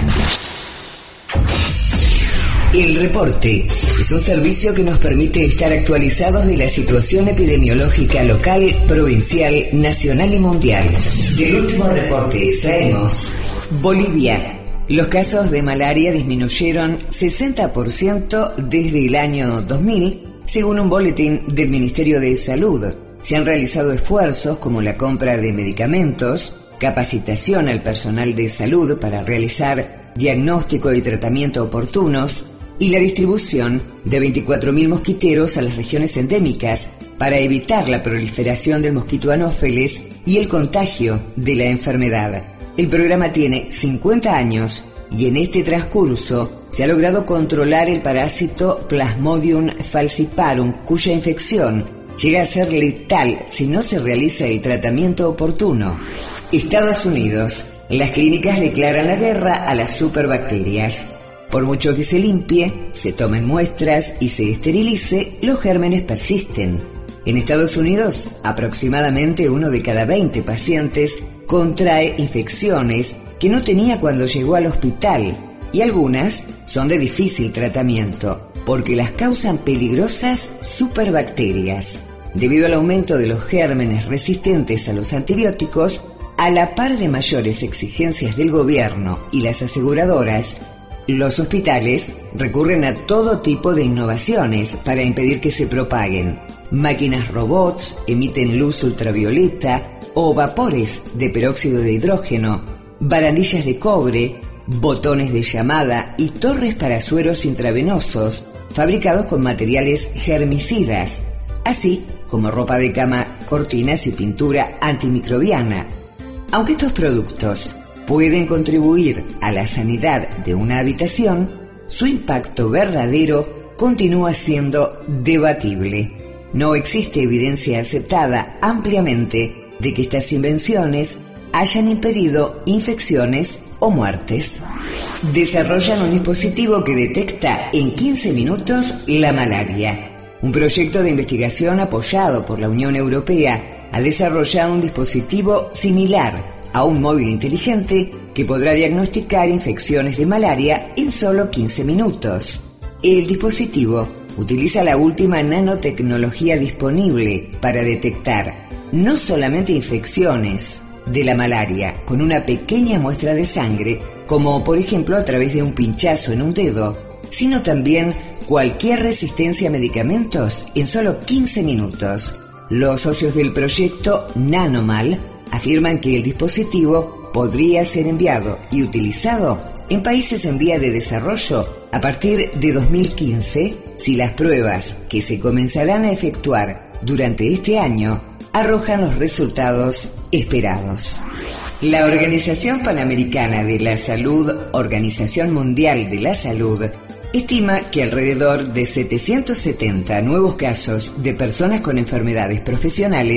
El reporte es un servicio que nos permite estar actualizados de la situación epidemiológica local, provincial, nacional y mundial. Del último reporte extraemos: Bolivia. Los casos de malaria disminuyeron sesenta por ciento desde el año dos mil, según un boletín del Ministerio de Salud. Se han realizado esfuerzos como la compra de medicamentos, capacitación al personal de salud para realizar diagnóstico y tratamiento oportunos y la distribución de veinticuatro mil mosquiteros a las regiones endémicas para evitar la proliferación del mosquito Anófeles y el contagio de la enfermedad. El programa tiene cincuenta años y en este transcurso se ha logrado controlar el parásito Plasmodium falciparum, cuya infección llega a ser letal si no se realiza el tratamiento oportuno. Estados Unidos. Las clínicas declaran la guerra a las superbacterias. Por mucho que se limpie, se tomen muestras y se esterilice, los gérmenes persisten. En Estados Unidos, aproximadamente uno de cada veinte pacientes contrae infecciones que no tenía cuando llegó al hospital, y algunas son de difícil tratamiento, porque las causan peligrosas superbacterias. Debido al aumento de los gérmenes resistentes a los antibióticos, a la par de mayores exigencias del gobierno y las aseguradoras, los hospitales recurren a todo tipo de innovaciones para impedir que se propaguen. Máquinas robots emiten luz ultravioleta o vapores de peróxido de hidrógeno, barandillas de cobre, botones de llamada y torres para sueros intravenosos fabricados con materiales germicidas, así como ropa de cama, cortinas y pintura antimicrobiana. Aunque estos productos pueden contribuir a la sanidad de una habitación, su impacto verdadero continúa siendo debatible. No existe evidencia aceptada ampliamente de que estas invenciones hayan impedido infecciones o muertes. Desarrollan un dispositivo que detecta en quince minutos la malaria. Un proyecto de investigación apoyado por la Unión Europea ha desarrollado un dispositivo similar a un móvil inteligente que podrá diagnosticar infecciones de malaria en solo quince minutos. El dispositivo utiliza la última nanotecnología disponible para detectar no solamente infecciones de la malaria con una pequeña muestra de sangre, como por ejemplo a través de un pinchazo en un dedo, sino también cualquier resistencia a medicamentos en solo quince minutos. Los socios del proyecto Nanomal afirman que el dispositivo podría ser enviado y utilizado en países en vía de desarrollo a partir de dos mil quince, si las pruebas que se comenzarán a efectuar durante este año arrojan los resultados esperados. La Organización Panamericana de la Salud, Organización Mundial de la Salud, estima que alrededor de setecientos setenta nuevos casos de personas con enfermedades profesionales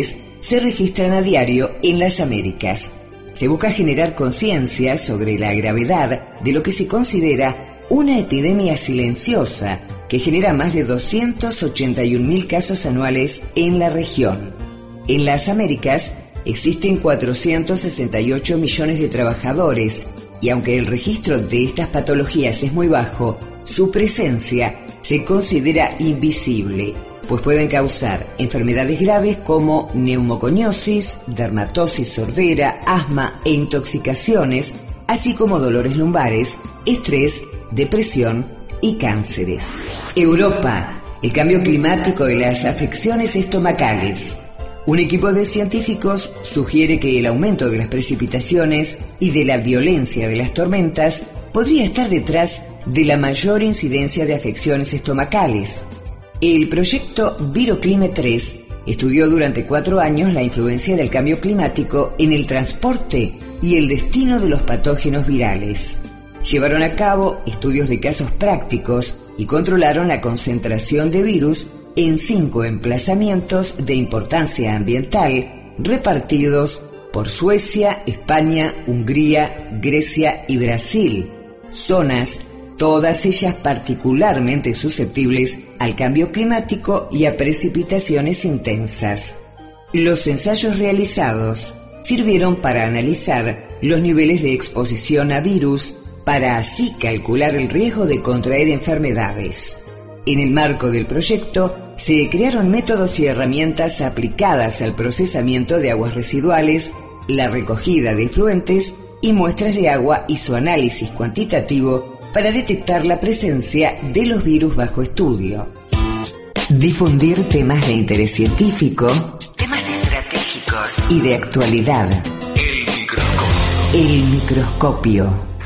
se registran a diario en las Américas. Se busca generar conciencia sobre la gravedad de lo que se considera una epidemia silenciosa que genera más de doscientos ochenta y un mil casos anuales en la región. En las Américas existen cuatrocientos sesenta y ocho millones de trabajadores y aunque el registro de estas patologías es muy bajo, su presencia se considera invisible, pues pueden causar enfermedades graves como neumoconiosis, dermatosis sordera, asma e intoxicaciones, así como dolores lumbares, estrés, depresión y cánceres. Europa, el cambio climático y las afecciones estomacales. Un equipo de científicos sugiere que el aumento de las precipitaciones y de la violencia de las tormentas podría estar detrás de la mayor incidencia de afecciones estomacales. El proyecto Viroclime tres estudió durante cuatro años la influencia del cambio climático en el transporte y el destino de los patógenos virales. Llevaron a cabo estudios de casos prácticos y controlaron la concentración de virus en cinco emplazamientos de importancia ambiental repartidos por Suecia, España, Hungría, Grecia y Brasil, zonas todas ellas particularmente susceptibles al cambio climático y a precipitaciones intensas. Los ensayos realizados sirvieron para analizar los niveles de exposición a virus para así calcular el riesgo de contraer enfermedades. En el marco del proyecto, se crearon métodos y herramientas aplicadas al procesamiento de aguas residuales, la recogida de efluentes y muestras de agua y su análisis cuantitativo para detectar la presencia de los virus bajo estudio. Difundir temas de interés científico, temas estratégicos y de actualidad. El microscopio. El microscopio.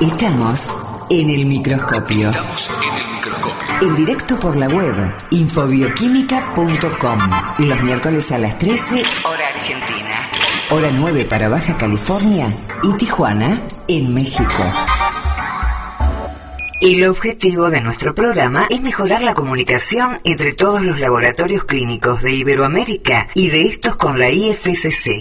Estamos en el microscopio. Estamos en el microscopio. En directo por la web infobioquímica punto com. Los miércoles a las trece, hora argentina. Hora nueve para Baja California y Tijuana, en México. El objetivo de nuestro programa es mejorar la comunicación entre todos los laboratorios clínicos de Iberoamérica y de estos con la I F C C.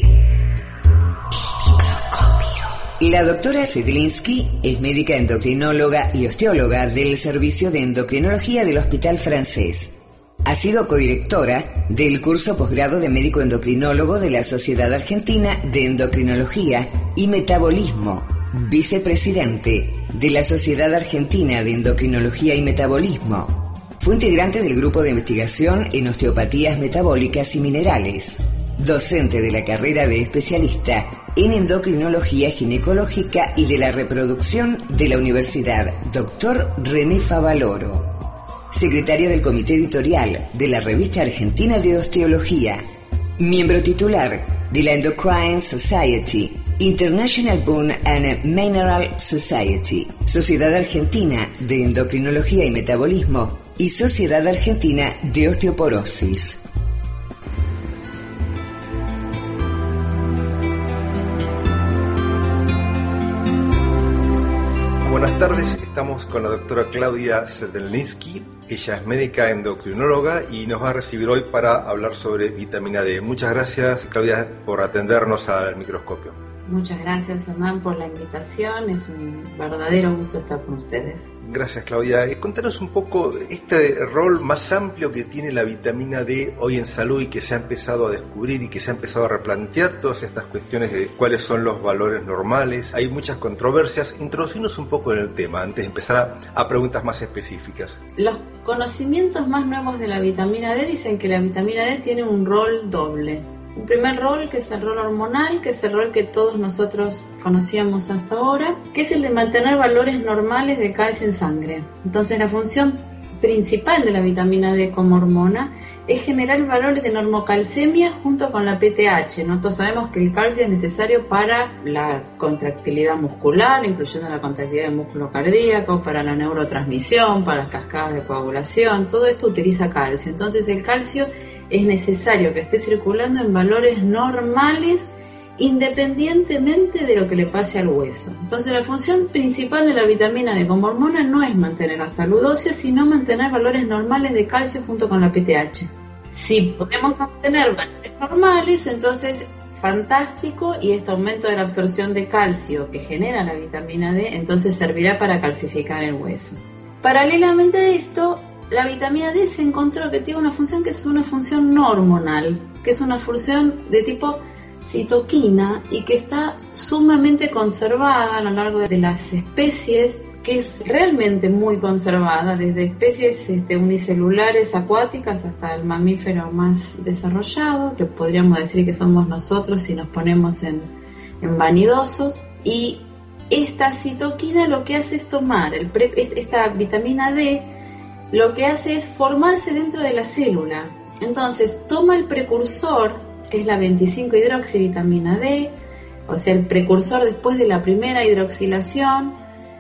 La doctora Sedlinsky es médica endocrinóloga y osteóloga del Servicio de Endocrinología del Hospital Francés. Ha sido codirectora del curso posgrado de médico endocrinólogo de la Sociedad Argentina de Endocrinología y Metabolismo, vicepresidente de la Sociedad Argentina de Endocrinología y Metabolismo. Fue integrante del grupo de investigación en osteopatías metabólicas y minerales. Docente de la carrera de especialista en endocrinología ginecológica y de la reproducción de la Universidad doctor René Favaloro. Secretaria del Comité Editorial de la Revista Argentina de Osteología. Miembro titular de la Endocrine Society, International Bone and Mineral Society, Sociedad Argentina de Endocrinología y Metabolismo y Sociedad Argentina de Osteoporosis. Buenas tardes, estamos con la doctora Claudia Sedlinsky. Ella es médica endocrinóloga y nos va a recibir hoy para hablar sobre vitamina D. Muchas gracias, Claudia, por atendernos al microscopio. Muchas gracias, Hernán, por la invitación. Es un verdadero gusto estar con ustedes. Gracias, Claudia. Eh, contanos un poco este rol más amplio que tiene la vitamina D hoy en salud y que se ha empezado a descubrir y que se ha empezado a replantear todas estas cuestiones de cuáles son los valores normales. Hay muchas controversias. Introducirnos un poco en el tema antes de empezar a, a preguntas más específicas. Los conocimientos más nuevos de la vitamina D dicen que la vitamina D tiene un rol doble. Un primer rol, que es el rol hormonal, que es el rol que todos nosotros conocíamos hasta ahora, que es el de mantener valores normales de calcio en sangre. Entonces, la función principal de la vitamina D como hormona es generar valores de normocalcemia junto con la P T H. Nosotros sabemos que el calcio es necesario para la contractilidad muscular, incluyendo la contractilidad del músculo cardíaco, para la neurotransmisión, para las cascadas de coagulación. Todo esto utiliza calcio. Entonces, el calcio es necesario que esté circulando en valores normales independientemente de lo que le pase al hueso. Entonces, la función principal de la vitamina D como hormona no es mantener la salud ósea, sino mantener valores normales de calcio junto con la P T H. Si podemos mantener valores normales, entonces fantástico, y este aumento de la absorción de calcio que genera la vitamina D, entonces servirá para calcificar el hueso. Paralelamente a esto, la vitamina D se encontró que tiene una función que es una función no hormonal, que es una función de tipo citoquina y que está sumamente conservada a lo largo de las especies, que es realmente muy conservada, desde especies este, unicelulares acuáticas hasta el mamífero más desarrollado, que podríamos decir que somos nosotros si nos ponemos en, en vanidosos. Y esta citoquina lo que hace es tomar el pre, esta vitamina D, lo que hace es formarse dentro de la célula. Entonces toma el precursor, que es la veinticinco hidroxivitamina D, o sea, el precursor después de la primera hidroxilación,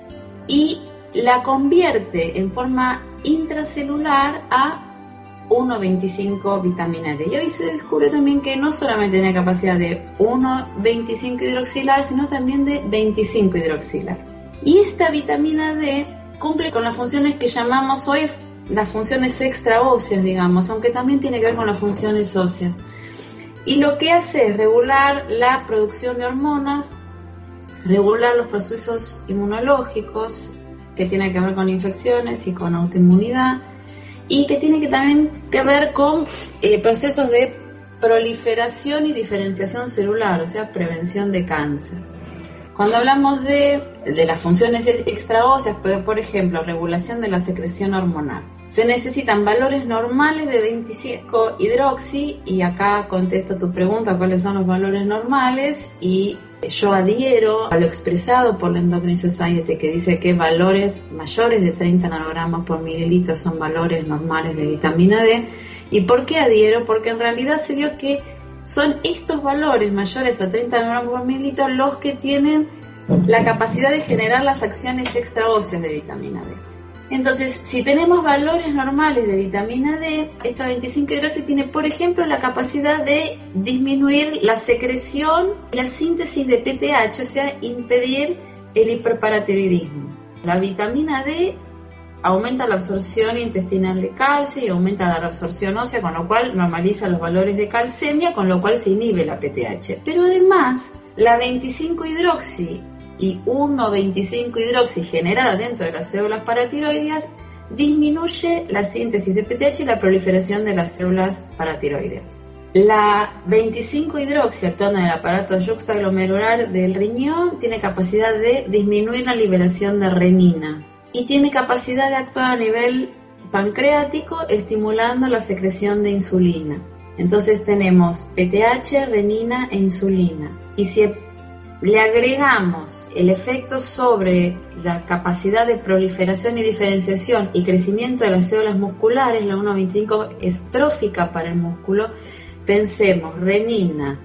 y la convierte en forma intracelular a uno veinticinco vitamina D. Y hoy se descubrió también que no solamente tiene capacidad de uno veinticinco hidroxilar, sino también de veinticinco hidroxilar. Y esta vitamina D cumple con las funciones que llamamos hoy las funciones extraóseas, digamos, aunque también tiene que ver con las funciones óseas. Y lo que hace es regular la producción de hormonas, regular los procesos inmunológicos, que tiene que ver con infecciones y con autoinmunidad, y que tiene que también que ver con eh, procesos de proliferación y diferenciación celular, o sea, prevención de cáncer. Cuando hablamos de, de las funciones extraóseas, por ejemplo, regulación de la secreción hormonal, se necesitan valores normales de veinticinco hidroxi, y acá contesto tu pregunta, ¿cuáles son los valores normales? Y yo adhiero a lo expresado por la Endocrine Society, que dice que valores mayores de treinta nanogramos por mililitro son valores normales de vitamina D. ¿Y por qué adhiero? Porque en realidad se vio que son estos valores mayores a treinta nanogramos por mililitro los que tienen la capacidad de generar las acciones extraóseas de vitamina D. Entonces, si tenemos valores normales de vitamina D, esta veinticinco hidroxi tiene, por ejemplo, la capacidad de disminuir la secreción y la síntesis de P T H, o sea, impedir el hiperparatiroidismo. La vitamina D aumenta la absorción intestinal de calcio y aumenta la reabsorción ósea, con lo cual normaliza los valores de calcemia, con lo cual se inhibe la P T H. Pero además, la veinticinco hidroxi y uno veinticinco hidroxi generada dentro de las células paratiroideas disminuye la síntesis de P T H y la proliferación de las células paratiroideas. La veinticinco hidroxi, actuando en el aparato yuxtaglomerular del riñón, tiene capacidad de disminuir la liberación de renina y tiene capacidad de actuar a nivel pancreático, estimulando la secreción de insulina. Entonces tenemos P T H, renina e insulina. Y si le agregamos el efecto sobre la capacidad de proliferación y diferenciación y crecimiento de las células musculares, la uno veinticinco es trófica para el músculo, pensemos renina,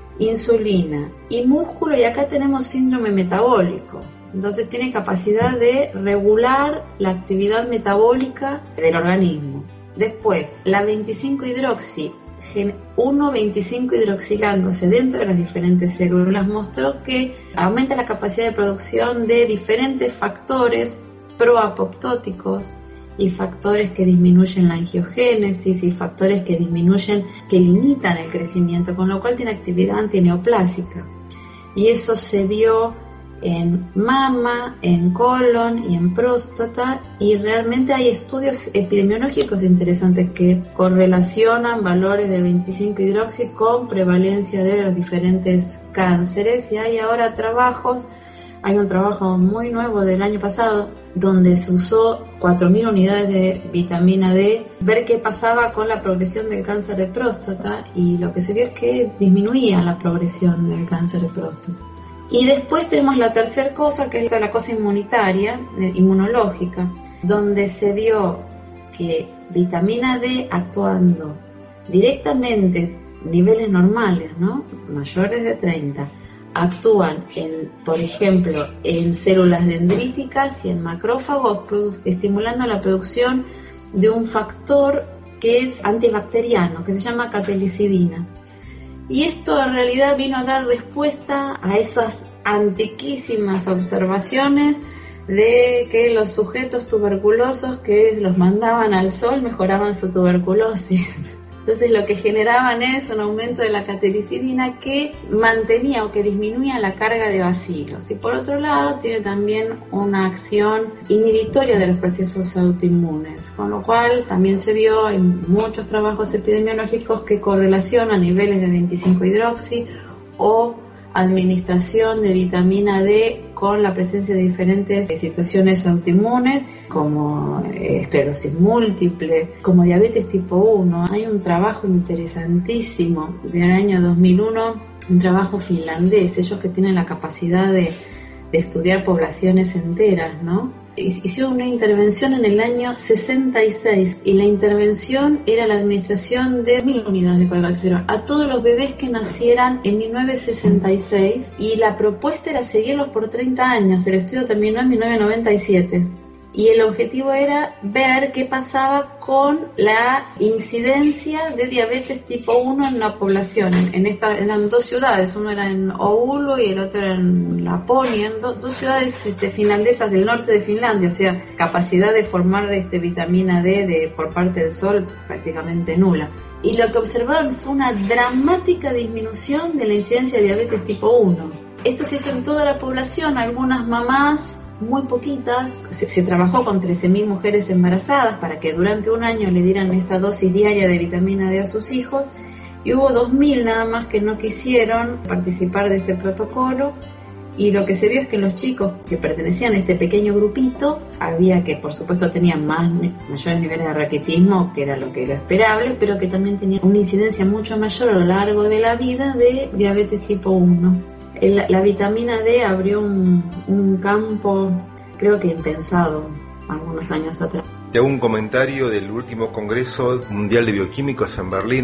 insulina y músculo, y acá tenemos síndrome metabólico. Entonces tiene capacidad de regular la actividad metabólica del organismo. Después, la veinticinco hidroxi, uno veinticinco hidroxilándose dentro de las diferentes células, mostró que aumenta la capacidad de producción de diferentes factores proapoptóticos y factores que disminuyen la angiogénesis y factores que disminuyen, que limitan el crecimiento, con lo cual tiene actividad antineoplásica. Y eso se vio en mama, en colon y en próstata, y realmente hay estudios epidemiológicos interesantes que correlacionan valores de veinticinco hidroxi con prevalencia de los diferentes cánceres, y hay ahora trabajos, hay un trabajo muy nuevo del año pasado donde se usó cuatro mil unidades de vitamina D, ver qué pasaba con la progresión del cáncer de próstata, y lo que se vio es que disminuía la progresión del cáncer de próstata. Y después tenemos la tercera cosa, que es la cosa inmunitaria, inmunológica, donde se vio que vitamina D actuando directamente, niveles normales, ¿no?, mayores de treinta, actúan, en, por ejemplo, en células dendríticas y en macrófagos, estimulando la producción de un factor que es antibacteriano, que se llama catelicidina. Y esto en realidad vino a dar respuesta a esas antiquísimas observaciones de que los sujetos tuberculosos que los mandaban al sol mejoraban su tuberculosis. Entonces lo que generaban es un aumento de la catelicidina que mantenía o que disminuía la carga de bacilos. Y por otro lado tiene también una acción inhibitoria de los procesos autoinmunes, con lo cual también se vio en muchos trabajos epidemiológicos que correlacionan niveles de veinticinco hidroxi o administración de vitamina D con la presencia de diferentes situaciones autoinmunes como esclerosis múltiple, como diabetes tipo uno. Hay un trabajo interesantísimo del año dos mil uno, un trabajo finlandés, ellos que tienen la capacidad de, de estudiar poblaciones enteras, ¿no? Hicieron una intervención en el año sesenta y seis y la intervención era la administración de mil unidades de colesterol a todos los bebés que nacieran en mil novecientos sesenta y seis, y la propuesta era seguirlos por treinta años. El estudio terminó en mil novecientos noventa y siete y el objetivo era ver qué pasaba con la incidencia de diabetes tipo uno en la población. En, en esta, eran dos ciudades, uno era en Oulu y el otro era en Laponia, en do, dos ciudades este, finlandesas del norte de Finlandia, o sea, capacidad de formar este, vitamina D de, por parte del sol prácticamente nula. Y lo que observaron fue una dramática disminución de la incidencia de diabetes tipo uno. Esto se hizo en toda la población, algunas mamás, muy poquitas, se, se trabajó con trece mil mujeres embarazadas para que durante un año le dieran esta dosis diaria de vitamina D a sus hijos, y hubo dos mil nada más que no quisieron participar de este protocolo, y lo que se vio es que los chicos que pertenecían a este pequeño grupito, había que por supuesto tenían más, mayores niveles de raquitismo, que era lo que era esperable, pero que también tenían una incidencia mucho mayor a lo largo de la vida de diabetes tipo uno. La, la vitamina D abrió un, un campo, creo que impensado, algunos años atrás. Te hago un comentario del último Congreso Mundial de Bioquímicos en Berlín,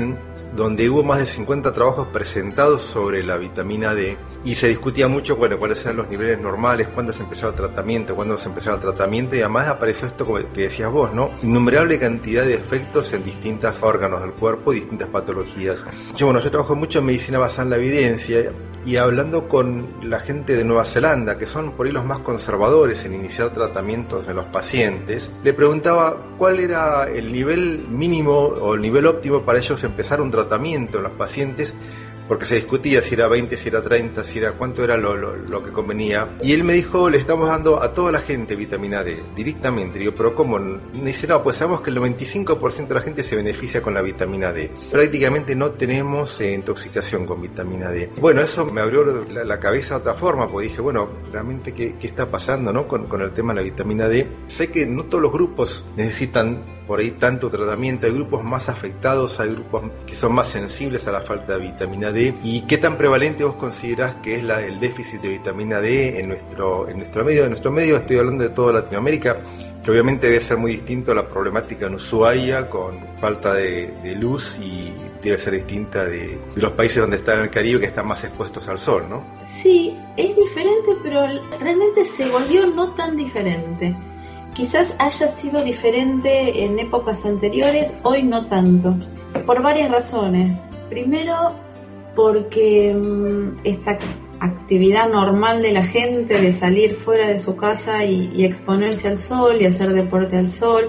donde hubo más de cincuenta trabajos presentados sobre la vitamina D y se discutía mucho, bueno, cuáles eran los niveles normales, cuándo se empezaba el tratamiento, cuándo se empezaba el tratamiento, y además apareció esto como que decías vos, ¿no? Innumerable cantidad de efectos en distintos órganos del cuerpo y distintas patologías. Yo, bueno, yo trabajo mucho en medicina basada en la evidencia, y hablando con la gente de Nueva Zelanda, que son por ahí los más conservadores en iniciar tratamientos en los pacientes, le preguntaba cuál era el nivel mínimo o el nivel óptimo para ellos empezar un tratamiento en los pacientes, porque se discutía si era veinte, si era treinta, si era cuánto era lo, lo, lo que convenía. Y él me dijo, le estamos dando a toda la gente vitamina D, directamente. Digo, pero ¿cómo? Me dice, no, pues sabemos que el noventa y cinco por ciento de la gente se beneficia con la vitamina D. Prácticamente no tenemos eh, intoxicación con vitamina D. Bueno, eso me abrió la, la cabeza de otra forma, porque dije, bueno, realmente qué, qué está pasando, ¿no? Con, con el tema de la vitamina D. Sé que no todos los grupos necesitan por ahí tanto tratamiento, hay grupos más afectados, hay grupos que son más sensibles a la falta de vitamina D. ¿Y qué tan prevalente vos considerás que es la, el déficit de vitamina D en nuestro, en nuestro medio? En nuestro medio estoy hablando de toda Latinoamérica, que obviamente debe ser muy distinto a la problemática en Ushuaia, con falta de, de luz, y debe ser distinta de, de los países donde están en el Caribe, que están más expuestos al sol, ¿no? Sí, es diferente, pero realmente se volvió no tan diferente. Quizás haya sido diferente en épocas anteriores, hoy no tanto, por varias razones. Primero, porque mmm, esta actividad normal de la gente de salir fuera de su casa y, y exponerse al sol y hacer deporte al sol,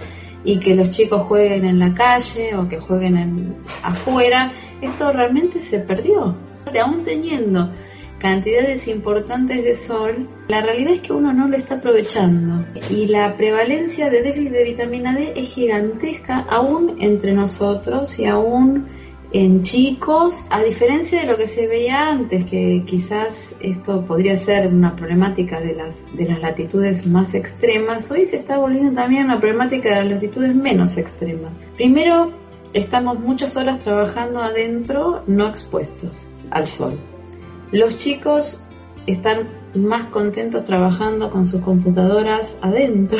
y que los chicos jueguen en la calle o que jueguen en, afuera, esto realmente se perdió. Aún teniendo cantidades importantes de sol, la realidad es que uno no lo está aprovechando, y la prevalencia de déficit de vitamina D es gigantesca aún entre nosotros y aún en chicos, a diferencia de lo que se veía antes, que quizás esto podría ser una problemática de las, de las latitudes más extremas. Hoy se está volviendo también una problemática de las latitudes menos extremas. Primero, estamos muchas horas trabajando adentro, no expuestos al sol. Los chicos están más contentos trabajando con sus computadoras adentro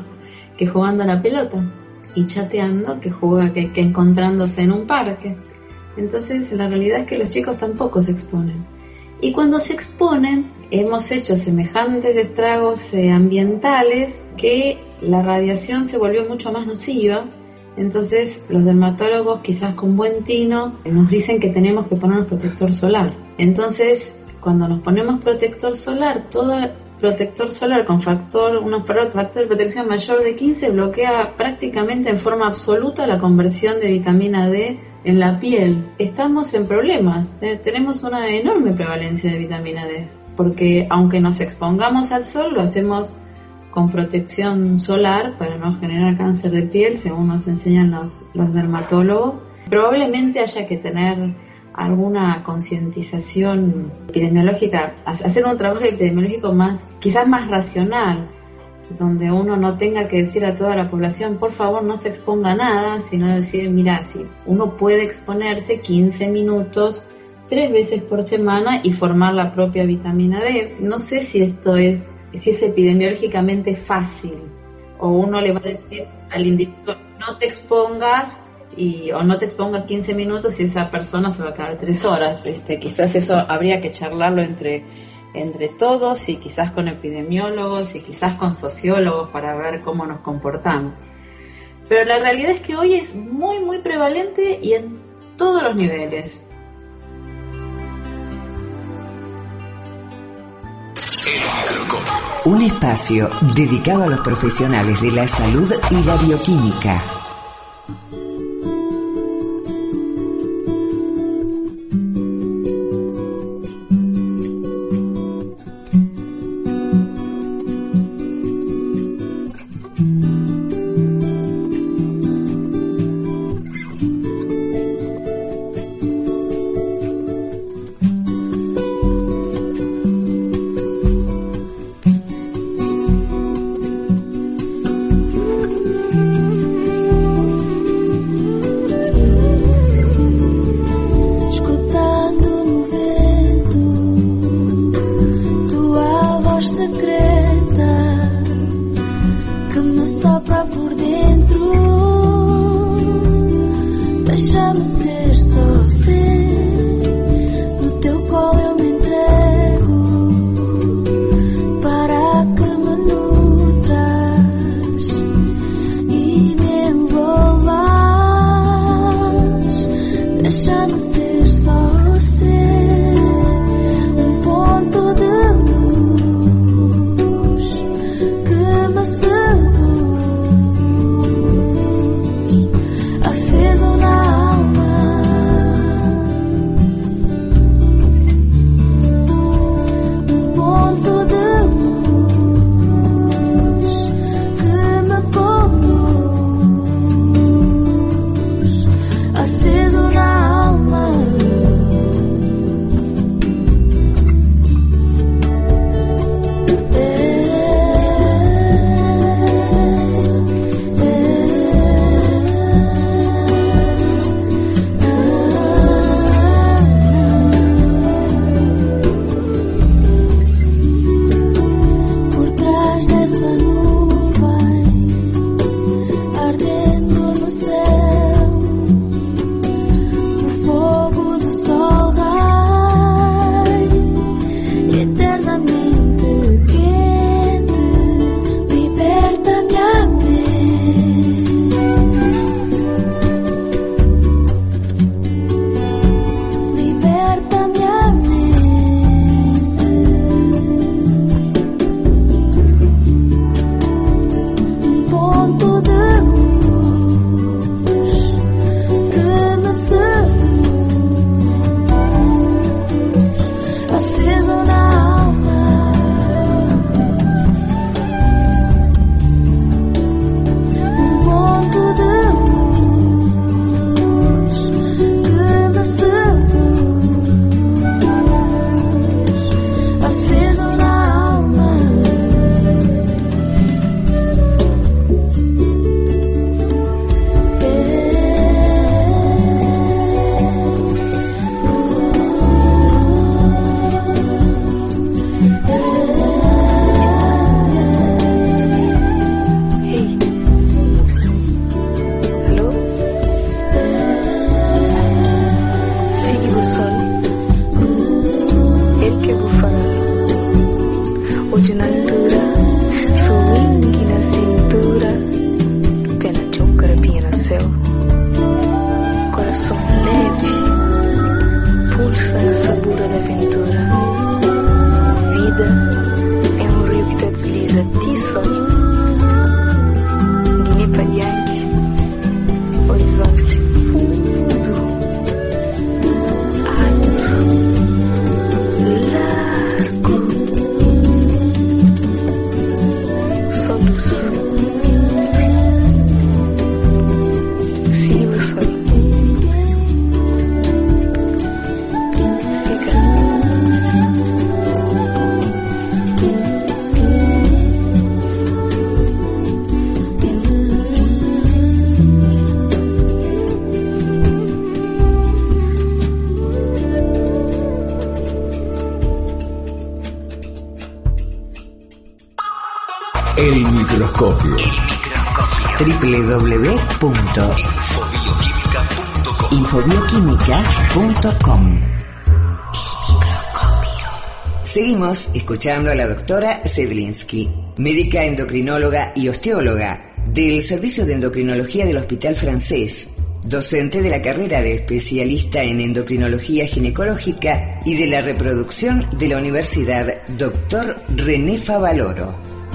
que jugando a la pelota y chateando que, juega, que, que encontrándose en un parque. Entonces la realidad es que los chicos tampoco se exponen. Y cuando se exponen, hemos hecho semejantes estragos eh, ambientales que la radiación se volvió mucho más nociva. Entonces los dermatólogos, quizás con buen tino, nos dicen que tenemos que ponernos protector solar. Entonces, cuando nos ponemos protector solar, todo protector solar con factor, un factor de protección mayor de quince bloquea prácticamente en forma absoluta la conversión de vitamina D en la piel. Estamos en problemas, eh, tenemos una enorme prevalencia de vitamina D, porque aunque nos expongamos al sol, lo hacemos con protección solar para no generar cáncer de piel, según nos enseñan los, los dermatólogos. Probablemente haya que tener alguna concientización epidemiológica, hacer un trabajo epidemiológico más, quizás más racional, donde uno no tenga que decir a toda la población, por favor no se exponga a nada, sino decir, mira, si uno puede exponerse quince minutos, tres veces por semana y formar la propia vitamina D. No sé si esto es, si es epidemiológicamente fácil, o uno le va a decir al individuo, no te expongas, y o no te exponga quince minutos y esa persona se va a quedar tres horas. Este, quizás eso habría que charlarlo entre, entre todos, y quizás con epidemiólogos y quizás con sociólogos para ver cómo nos comportamos. Pero la realidad es que hoy es muy muy prevalente y en todos los niveles. Un espacio dedicado a los profesionales de la salud y la bioquímica. Sopra por dentro, deixa-me ser só. só ser. No teu colo eu me entrego para que me nutras e me envolvas. Deixa-me ser só ser um ponto de luz que me seduz, aceso na alma. Um ponto de luz que me conduz, aceso na alma. Por trás dessa nuvem, ardendo no céu, o fogo do sol rai, eternamente quente, liberta minha mente, liberta minha mente. Um ponto de luz que me seduz, aceso na alma. Um ponto de luz que me seduz, aceso na alma. Hey, alô? Sigue o sol, ele que vou falar. Hoje na altura, swing na cintura, pena de um carapinha no céu, coração leve, pulsa na sabura da aventura. Vida é um rio que te desliza, ti sol. Guiné para diante, horizonte fundo, alto, largo, só luz. Siga o sol, siga. El microscopio. doble u doble u doble u punto infobioquímica punto com. Seguimos escuchando a la doctora Sedlinsky, médica endocrinóloga y osteóloga del Servicio de Endocrinología del Hospital Francés, docente de la carrera de especialista en endocrinología ginecológica y de la reproducción de la Universidad doctor René Favaloro.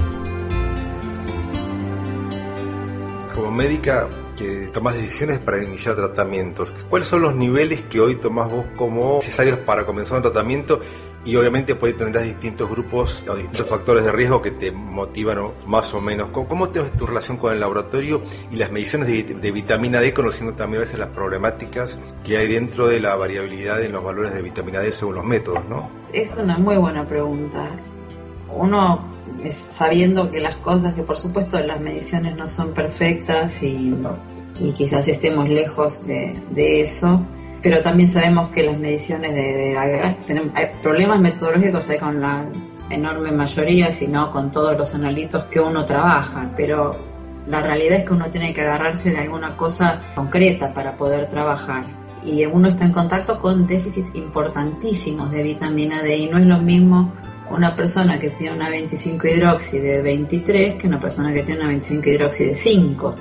Como médica que tomás decisiones para iniciar tratamientos, ¿cuáles son los niveles que hoy tomás vos como necesarios para comenzar un tratamiento? Y obviamente pues tendrás distintos grupos o distintos factores de riesgo que te motivan o más o menos. ¿Cómo, cómo te ves tu relación con el laboratorio y las mediciones de, de vitamina D, conociendo también a veces las problemáticas que hay dentro de la variabilidad en los valores de vitamina D según los métodos, ¿no? Es una muy buena pregunta. Uno, es sabiendo que las cosas, que por supuesto las mediciones no son perfectas y, y quizás estemos lejos de, de eso, pero también sabemos que las mediciones de, de, de tenemos, hay problemas metodológicos hay con la enorme mayoría, sino con todos los analitos que uno trabaja, pero la realidad es que uno tiene que agarrarse de alguna cosa concreta para poder trabajar. y uno está en contacto con déficits importantísimos de vitamina D, y no es lo mismo una persona que tiene una veinticinco hidroxi de veintitrés que una persona que tiene una veinticinco hidroxi de cinco,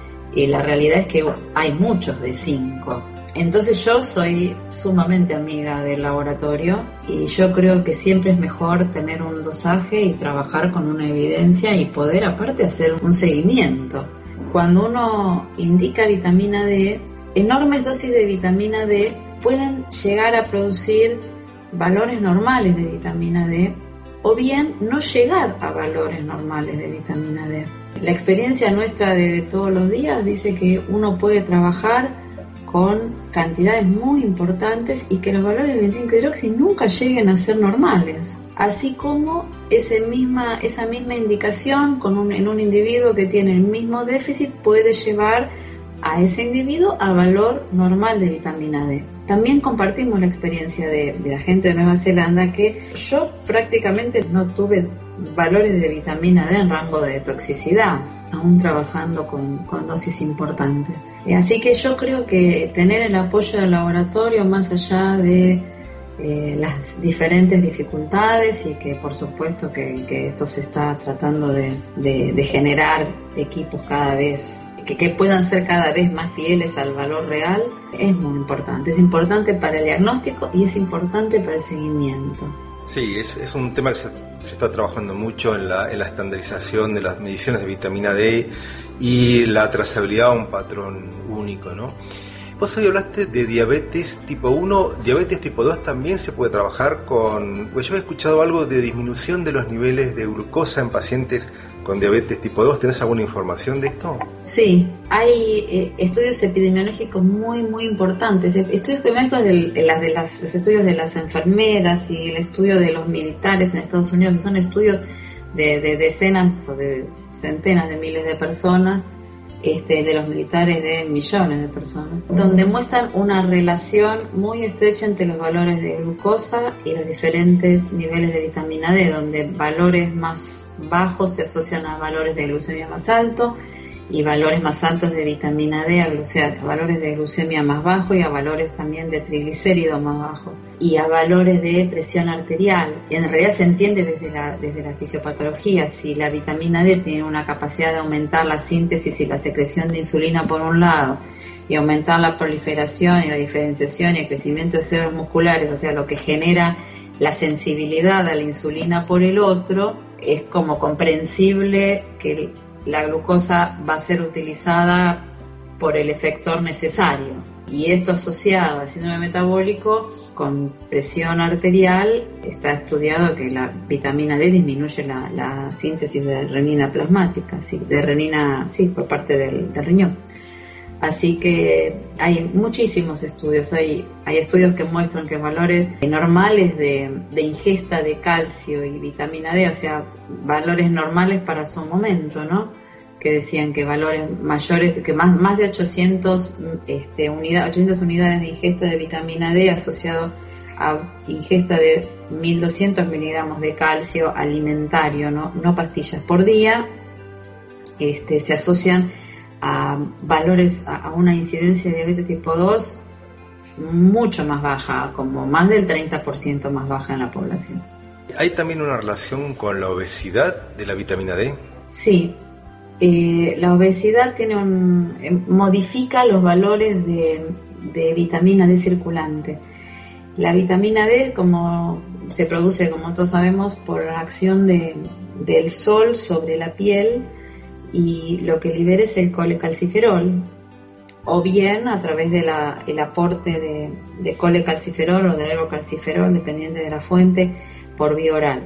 y la realidad es que hay muchos de cinco. Entonces yo soy sumamente amiga del laboratorio, y yo creo que siempre es mejor tener un dosaje y trabajar con una evidencia y poder aparte hacer un seguimiento. Cuando uno indica vitamina D, enormes dosis de vitamina D pueden llegar a producir valores normales de vitamina D, o bien no llegar a valores normales de vitamina D. La experiencia nuestra de todos los días dice que uno puede trabajar con cantidades muy importantes y que los valores de veinticinco hidroxi nunca lleguen a ser normales. Así como ese misma, esa misma indicación con un, en un individuo que tiene el mismo déficit puede llevar a ese individuo a valor normal de vitamina D. También compartimos la experiencia de, de la gente de Nueva Zelanda, que yo prácticamente no tuve valores de vitamina D en rango de toxicidad, aún trabajando con, con dosis importantes. Así que yo creo que tener el apoyo del laboratorio, más allá de eh, las diferentes dificultades, y que por supuesto que, que esto se está tratando de, de, de generar equipos cada vez que, que puedan ser cada vez más fieles al valor real, es muy importante. Es importante para el diagnóstico y es importante para el seguimiento. Sí, es, es un tema que se, se está trabajando mucho en la, en la estandarización de las mediciones de vitamina D y la trazabilidad a un patrón único, ¿no? Vos hoy hablaste de diabetes tipo uno, diabetes tipo dos también se puede trabajar con... Pues yo he escuchado algo de disminución de los niveles de glucosa en pacientes con diabetes tipo dos. ¿Tenés alguna información de esto? Sí, hay eh, estudios epidemiológicos muy, muy importantes. Estudios epidemiológicos de, de, las, de las, los estudios de las enfermeras y el estudio de los militares en Estados Unidos, que son estudios de, de decenas o de centenas de miles de personas, Este, de los militares de millones de personas, donde muestran una relación muy estrecha entre los valores de glucosa y los diferentes niveles de vitamina D, donde valores más bajos se asocian a valores de glucemia más altos y valores más altos de vitamina D a, glucemia, a valores de glucemia más bajos y a valores también de triglicéridos más bajos y a valores de presión arterial. Y en realidad se entiende desde la, desde la fisiopatología si la vitamina D tiene una capacidad de aumentar la síntesis y la secreción de insulina por un lado y aumentar la proliferación y la diferenciación y el crecimiento de células musculares, o sea, lo que genera la sensibilidad a la insulina por el otro, es como comprensible que la glucosa va a ser utilizada por el efector necesario, y esto asociado al síndrome metabólico con presión arterial, está estudiado que la vitamina D disminuye la, la síntesis de renina plasmática, sí, de renina, sí, por parte del, del riñón. Así que hay muchísimos estudios, hay, hay estudios que muestran que valores normales de, de ingesta de calcio y vitamina D, o sea, valores normales para su momento, ¿no? Que decían que valores mayores, que más, más de ochocientas este, unidades, ochocientas unidades de ingesta de vitamina D asociado a ingesta de mil doscientos miligramos de calcio alimentario, ¿no? No pastillas por día, este, se asocian a valores, a una incidencia de diabetes tipo dos mucho más baja, como más del treinta por ciento más baja en la población. ¿Hay también una relación con la obesidad de la vitamina D? Sí, eh, la obesidad tiene un, eh, modifica los valores de, de vitamina D circulante. La vitamina D, como se produce, como todos sabemos, por acción de, del sol sobre la piel, y lo que libera es el colecalciferol, o bien a través del de aporte de, de colecalciferol o de ergocalciferol, dependiente de la fuente, por vía oral.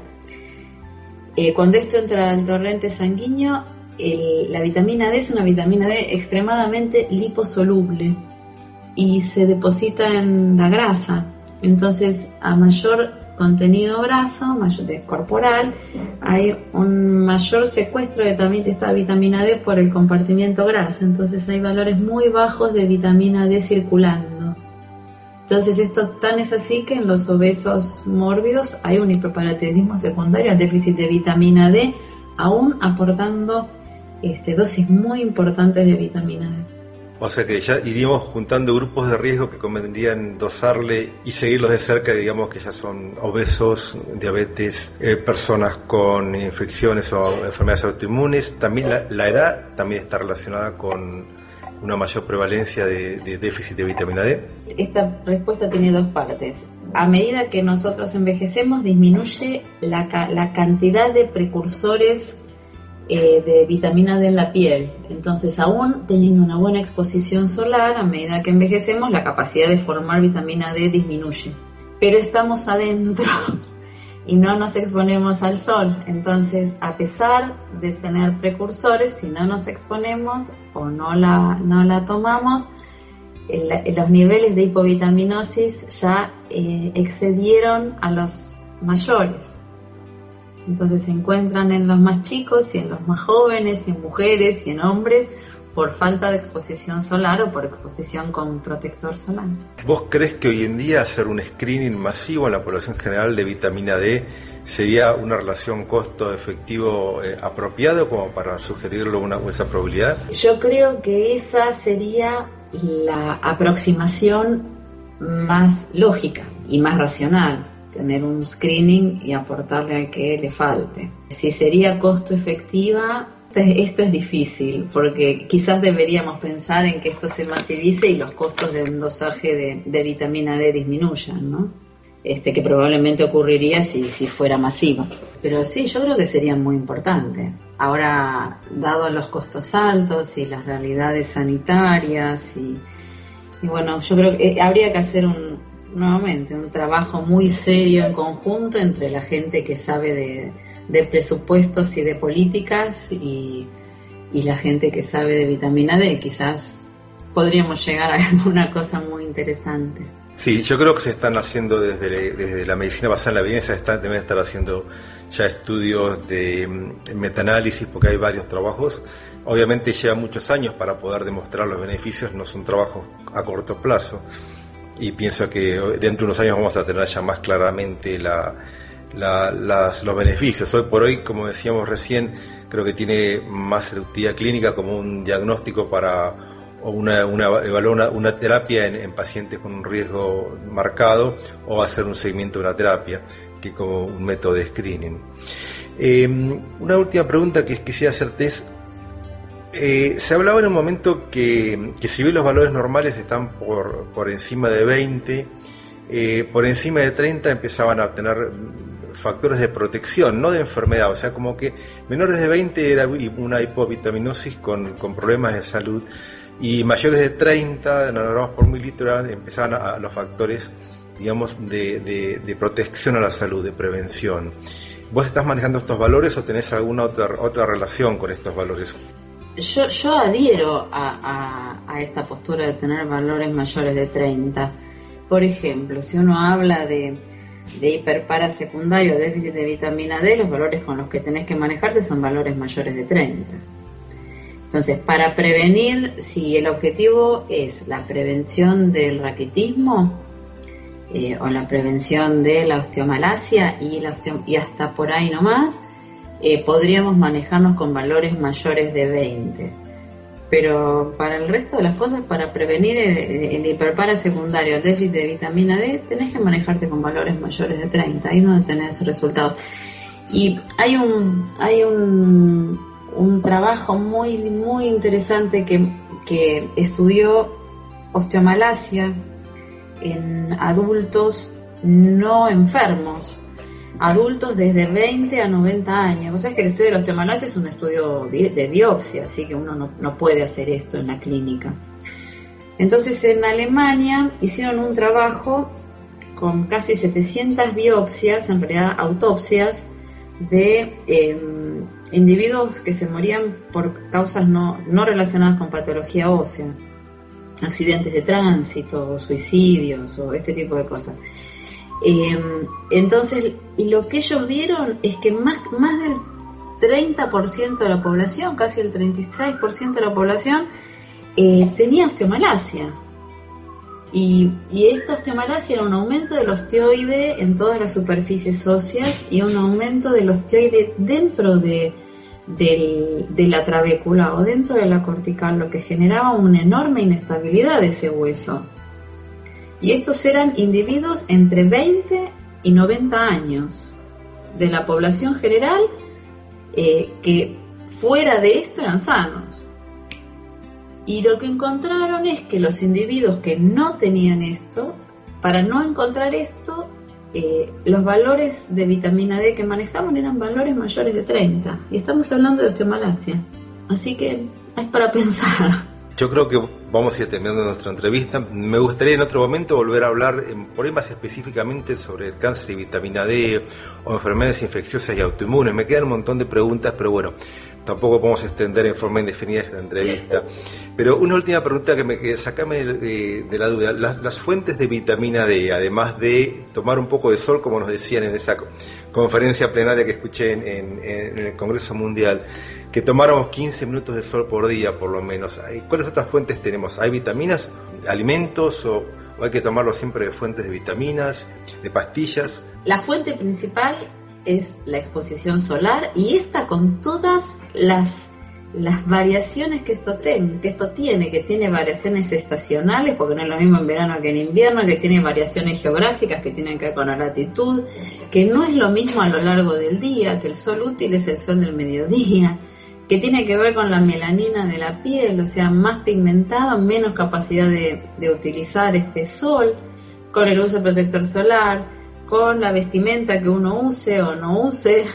Eh, cuando esto entra al torrente sanguíneo, el, la vitamina D es una vitamina D extremadamente liposoluble y se deposita en la grasa. Entonces, a mayor contenido graso, mayor de corporal, hay un mayor secuestro de, también de esta vitamina D por el compartimiento graso. Entonces hay valores muy bajos de vitamina D circulando. Entonces esto tan es así que en los obesos mórbidos hay un hiperparatiroidismo secundario al déficit de vitamina D, aún aportando este, dosis muy importantes de vitamina D. O sea que ya iríamos juntando grupos de riesgo que convendrían dosarle y seguirlos de cerca, digamos que ya son obesos, diabetes, eh, personas con infecciones o enfermedades autoinmunes. También la, la edad también está relacionada con una mayor prevalencia de, de déficit de vitamina D. Esta respuesta tiene dos partes. A medida que nosotros envejecemos, disminuye la, ca- la cantidad de precursores Eh, de vitamina D en la piel. Entonces, aún teniendo una buena exposición solar, a medida que envejecemos, la capacidad de formar vitamina D disminuye. Pero estamos adentro y no nos exponemos al sol. Entonces, a pesar de tener precursores, si no nos exponemos o no la, no la tomamos, el, los niveles de hipovitaminosis ya eh, excedieron a los mayores. Entonces se encuentran en los más chicos y en los más jóvenes y en mujeres y en hombres por falta de exposición solar o por exposición con protector solar. ¿Vos crees que hoy en día hacer un screening masivo en la población general de vitamina D sería una relación costo-efectivo eh, apropiado como para sugerirlo una, esa probabilidad? Yo creo que esa sería la aproximación más lógica y más racional. Tener un screening y aportarle al que le falte. Si sería costo efectiva, esto es difícil, porque quizás deberíamos pensar en que esto se masivice y los costos de un dosaje de, de vitamina D disminuyan, ¿no? Este, que probablemente ocurriría si, si fuera masivo. Pero sí, yo creo que sería muy importante. Ahora, dado los costos altos y las realidades sanitarias, y, y bueno, yo creo que habría que hacer un nuevamente un trabajo muy serio en conjunto entre la gente que sabe de, de presupuestos y de políticas y, y la gente que sabe de vitamina D. Quizás podríamos llegar a alguna cosa muy interesante. Sí, yo creo que se están haciendo desde, desde la medicina basada en la evidencia, están, deben estar haciendo ya estudios de metaanálisis, porque hay varios trabajos. Obviamente lleva muchos años para poder demostrar los beneficios, no son trabajos a corto plazo. Y pienso que dentro de unos años vamos a tener ya más claramente la, la, las, los beneficios. Hoy por hoy, como decíamos recién, creo que tiene más utilidad clínica como un diagnóstico para o una, una, evaluar una, una terapia en, en pacientes con un riesgo marcado o hacer un seguimiento de una terapia que como un método de screening. Eh, una última pregunta que quisiera hacerte es, Eh, se hablaba en un momento que, que si bien los valores normales están por, por encima de veinte, eh, por encima de treinta empezaban a tener factores de protección, no de enfermedad, o sea, como que menores de veinte era una hipovitaminosis con, con problemas de salud, y mayores de treinta, nanogramos por mililitro, empezaban a, a los factores, digamos, de, de, de protección a la salud, de prevención. ¿Vos estás manejando estos valores o tenés alguna otra, otra relación con estos valores? Yo, yo adhiero a, a, a esta postura de tener valores mayores de treinta. Por ejemplo, si uno habla de, de hiperparasecundario, déficit de vitamina D, los valores con los que tenés que manejarte son valores mayores de treinta. Entonces, para prevenir, si el objetivo es la prevención del raquitismo eh, o la prevención de la osteomalacia y, la osteo, y hasta por ahí nomás, Eh, podríamos manejarnos con valores mayores de veinte. Pero para el resto de las cosas, para prevenir el, el hiperparasecundario, el déficit de vitamina D, tenés que manejarte con valores mayores de treinta, ahí es donde tenés resultados. Y hay un hay un, un trabajo muy muy interesante que, que estudió osteomalacia en adultos no enfermos, adultos desde veinte a noventa años. O sea, es que el estudio de la osteomalacia es un estudio de biopsia, así que uno no, no puede hacer esto en la clínica. Entonces, en Alemania hicieron un trabajo con casi setecientas biopsias, en realidad autopsias, de eh, individuos que se morían por causas no, no relacionadas con patología ósea, accidentes de tránsito, suicidios o este tipo de cosas. Eh, entonces, y lo que ellos vieron es que más, más del treinta por ciento de la población, casi el treinta y seis por ciento de la población, eh, tenía osteomalacia. Y, y esta osteomalacia era un aumento del osteoide en todas las superficies óseas y un aumento del osteoide dentro de del, de la trabécula o dentro de la cortical, lo que generaba una enorme inestabilidad de ese hueso. Y estos eran individuos entre veinte y noventa años de la población general, eh, que fuera de esto eran sanos. Y lo que encontraron es que los individuos que no tenían esto, para no encontrar esto, eh, los valores de vitamina D que manejaban eran valores mayores de treinta. Y estamos hablando de osteomalacia. Así que es para pensar. Yo creo que vamos a ir terminando nuestra entrevista. Me gustaría en otro momento volver a hablar en, por ahí más específicamente sobre el cáncer y vitamina D o enfermedades infecciosas y autoinmunes. Me quedan un montón de preguntas, pero bueno, tampoco podemos extender en forma indefinida la entrevista. Pero una última pregunta que me queda, sacame de, de la duda. Las, las fuentes de vitamina D, además de tomar un poco de sol, como nos decían en esa conferencia plenaria que escuché en, en, en el Congreso Mundial, que tomáramos quince minutos de sol por día, por lo menos. ¿Cuáles otras fuentes tenemos? ¿Hay vitaminas, alimentos, o, o hay que tomarlo siempre de fuentes de vitaminas, de pastillas? La fuente principal es la exposición solar, y esta con todas las, las variaciones que esto, ten, que esto tiene, que tiene variaciones estacionales, porque no es lo mismo en verano que en invierno, que tiene variaciones geográficas que tienen que ver con la latitud, que no es lo mismo a lo largo del día, que el sol útil es el sol del mediodía, que tiene que ver con la melanina de la piel, o sea, más pigmentada, menos capacidad de, de utilizar este sol, con el uso de protector solar, con la vestimenta que uno use o no use,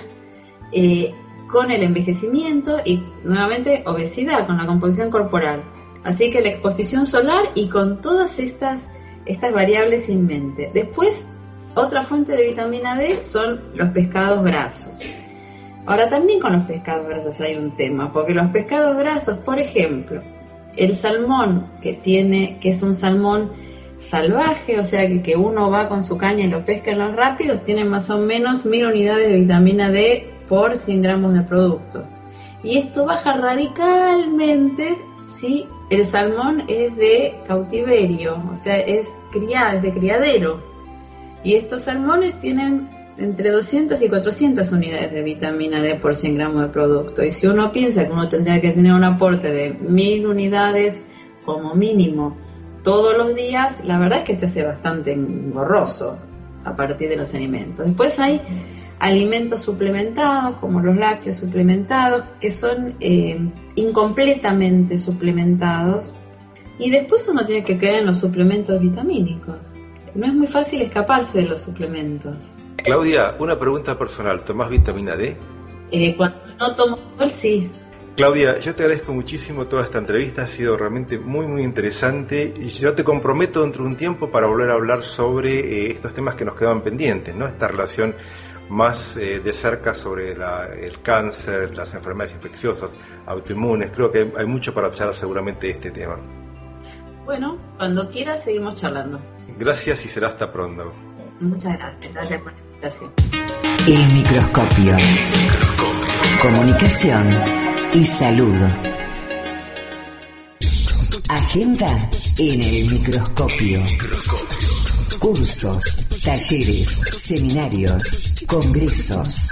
eh, con el envejecimiento y nuevamente obesidad, con la composición corporal. Así que la exposición solar y con todas estas, estas variables en mente. Después, otra fuente de vitamina D son los pescados grasos. Ahora también con los pescados grasos hay un tema, porque los pescados grasos, por ejemplo, el salmón que tiene, que es un salmón salvaje, o sea que, que uno va con su caña y lo pesca en los rápidos, tiene más o menos mil unidades de vitamina D por cien gramos de producto. Y esto baja radicalmente si el salmón es de cautiverio, o sea, es criado, es de criadero. Y estos salmones tienen entre doscientas y cuatrocientas unidades de vitamina D por cien gramos de producto. Y si uno piensa que uno tendría que tener un aporte de mil unidades como mínimo todos los días, la verdad es que se hace bastante engorroso a partir de los alimentos. Después hay alimentos suplementados, como los lácteos suplementados, que son eh, incompletamente suplementados. Y después uno tiene que caer en los suplementos vitamínicos. No es muy fácil escaparse de los suplementos. Claudia, una pregunta personal. ¿Tomás vitamina D? Eh, cuando no tomo sol, sí. Claudia, yo te agradezco muchísimo toda esta entrevista, ha sido realmente muy muy interesante, y yo te comprometo dentro de un tiempo para volver a hablar sobre eh, estos temas que nos quedaban pendientes, ¿no? Esta relación más eh, de cerca sobre la, el cáncer, las enfermedades infecciosas, autoinmunes. Creo que hay, hay mucho para charlar seguramente de este tema. Bueno, cuando quieras seguimos charlando. Gracias y será hasta pronto. Muchas gracias, gracias por la invitación. El microscopio. Comunicación y salud. Agenda en el microscopio. Cursos, talleres, seminarios, congresos.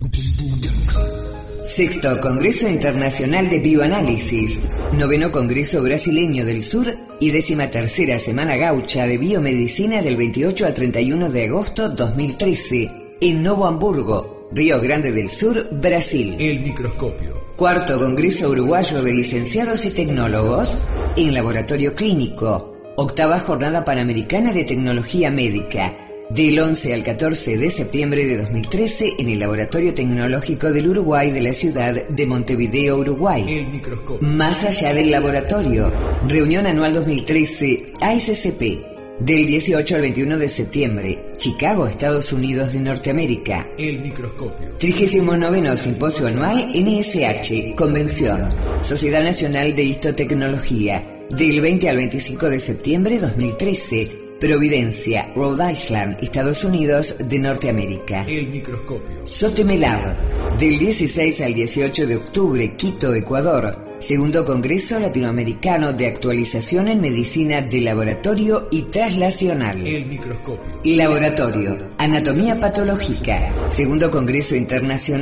Sexto Congreso Internacional de Bioanálisis, Noveno Congreso Brasileño del Sur y décima tercera Semana Gaucha de Biomedicina del veintiocho al treinta y uno de agosto dos mil trece en Novo Hamburgo, Río Grande del Sur, Brasil. El microscopio. Cuarto Congreso Uruguayo de Licenciados y Tecnólogos en Laboratorio Clínico. Octava Jornada Panamericana de Tecnología Médica, del once al catorce de septiembre de dos mil trece en el Laboratorio Tecnológico del Uruguay de la ciudad de Montevideo, Uruguay. El microscopio. Más allá del laboratorio. Reunión anual dos mil trece, A S C P, del dieciocho al veintiuno de septiembre, Chicago, Estados Unidos de Norteamérica. El microscopio. trigésimo noveno Simposio Anual N S H, Convención, Sociedad Nacional de Histotecnología, del veinte al veinticinco de septiembre de dos mil trece, Providencia, Rhode Island, Estados Unidos de Norteamérica. El microscopio. Sotemelab, del dieciséis al dieciocho de octubre, Quito, Ecuador. Segundo Congreso Latinoamericano de Actualización en Medicina de Laboratorio y Translacional. El microscopio. Laboratorio, Anatomía Patológica. Segundo Congreso Internacional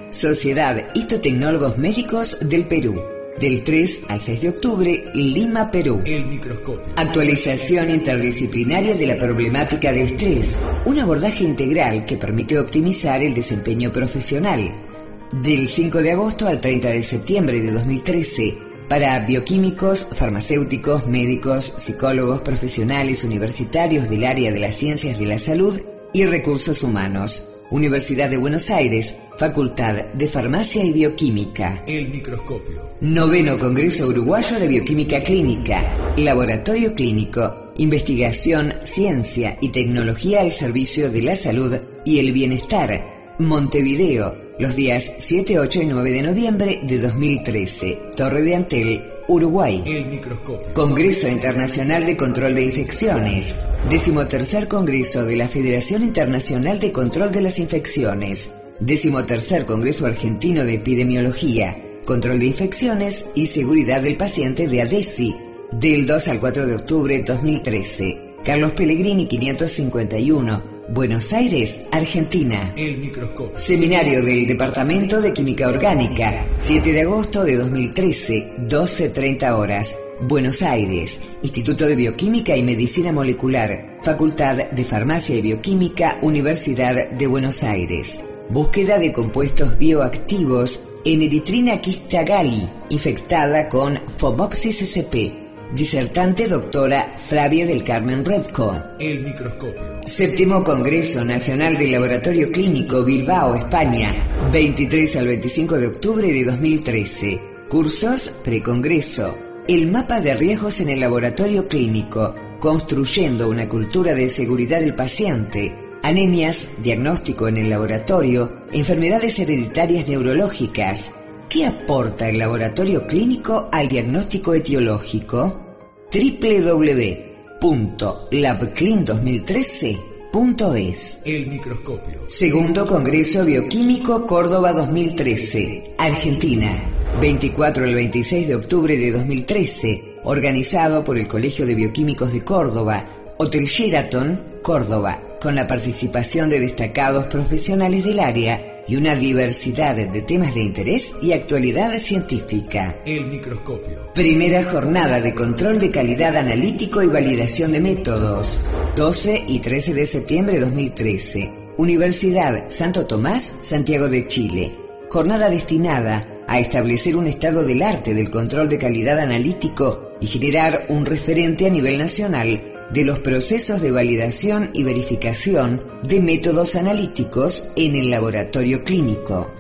Sociedad Histotecnólogos Médicos del Perú. Del tres al seis de octubre, Lima, Perú. El microscopio. Actualización interdisciplinaria de la problemática de estrés. Un abordaje integral que permite optimizar el desempeño profesional. Del cinco de agosto al treinta de septiembre de dos mil trece, para bioquímicos, farmacéuticos, médicos, psicólogos, profesionales universitarios del área de las ciencias de la salud y recursos humanos. Universidad de Buenos Aires, Facultad de Farmacia y Bioquímica. El microscopio. Noveno Congreso Uruguayo de Bioquímica Clínica. Laboratorio clínico. Investigación, ciencia y tecnología al servicio de la salud y el bienestar. Montevideo, los días siete, ocho y nueve de noviembre de dos mil trece. Torre de Antel, Uruguay. El microscopio. Congreso Internacional de Control de Infecciones. Decimotercer Congreso de la Federación Internacional de Control de las Infecciones. Decimotercer Congreso Argentino de Epidemiología, Control de Infecciones y Seguridad del Paciente de ADESI. Del dos al cuatro de octubre de dos mil trece. Carlos Pellegrini quinientos cincuenta y uno. Buenos Aires, Argentina. El microscopio. Seminario del Departamento de Química Orgánica, siete de agosto de dos mil trece, doce treinta horas. Buenos Aires, Instituto de Bioquímica y Medicina Molecular, Facultad de Farmacia y Bioquímica, Universidad de Buenos Aires. Búsqueda de compuestos bioactivos en Erythrina quistagali, infectada con Phomopsis sp. Disertante doctora Flavia del Carmen Redco. El microscopio. Séptimo Congreso Nacional del Laboratorio Clínico, Bilbao, España, veintitrés al veinticinco de octubre de dos mil trece. Cursos precongreso. El mapa de riesgos en el laboratorio clínico, construyendo una cultura de seguridad del paciente. Anemias, diagnóstico en el laboratorio, enfermedades hereditarias neurológicas. ¿Qué aporta el laboratorio clínico al diagnóstico etiológico? doble u doble u doble u punto labclin dos mil trece punto es. El microscopio. Segundo Congreso Bioquímico Córdoba dos mil trece, Argentina, veinticuatro al veintiséis de octubre de dos mil trece, organizado por el Colegio de Bioquímicos de Córdoba, Hotel Sheraton, Córdoba, con la participación de destacados profesionales del área y una diversidad de temas de interés y actualidad científica. El microscopio. Primera jornada de control de calidad analítico y validación de métodos, doce y trece de septiembre de dos mil trece. Universidad Santo Tomás, Santiago de Chile. Jornada destinada a establecer un estado del arte del control de calidad analítico y generar un referente a nivel nacional de los procesos de validación y verificación de métodos analíticos en el laboratorio clínico.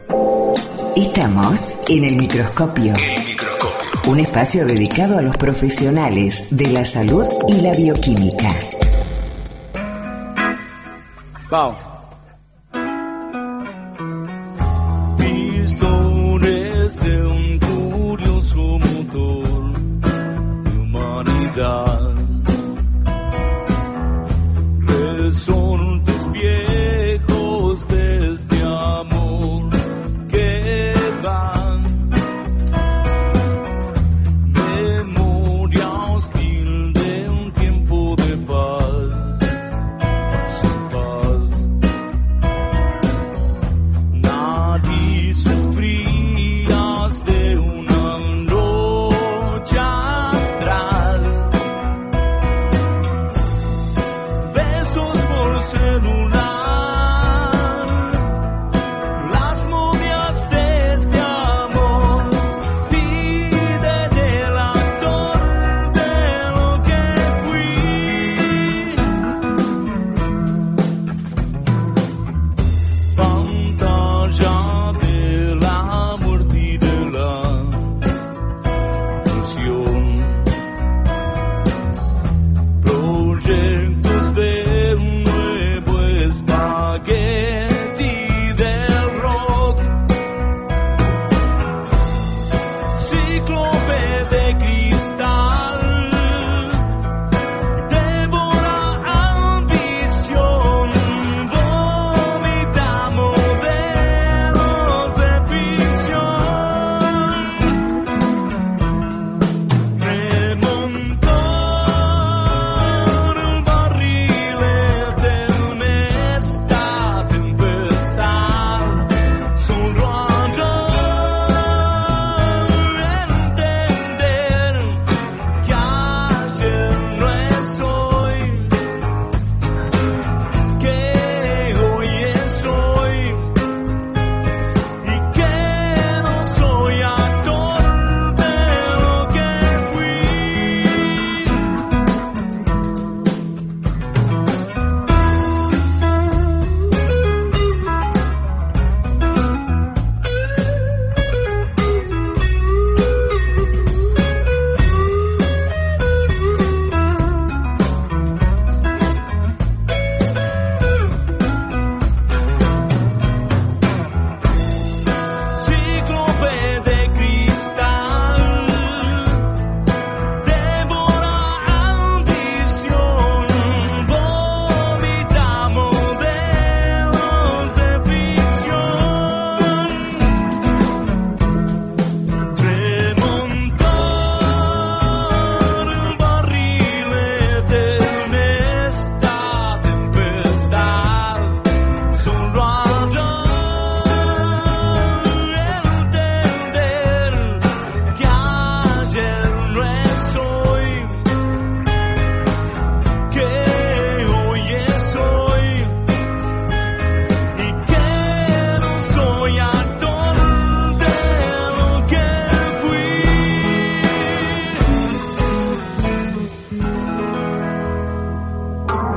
Estamos en el microscopio. El microscopio. Un espacio dedicado a los profesionales de la salud y la bioquímica. Wow. Pistones de un curioso motor de humanidad. Resortes viejos de este amor que van, memoria hostil de un tiempo de paz, sin paz, narices frías de una noche atrás,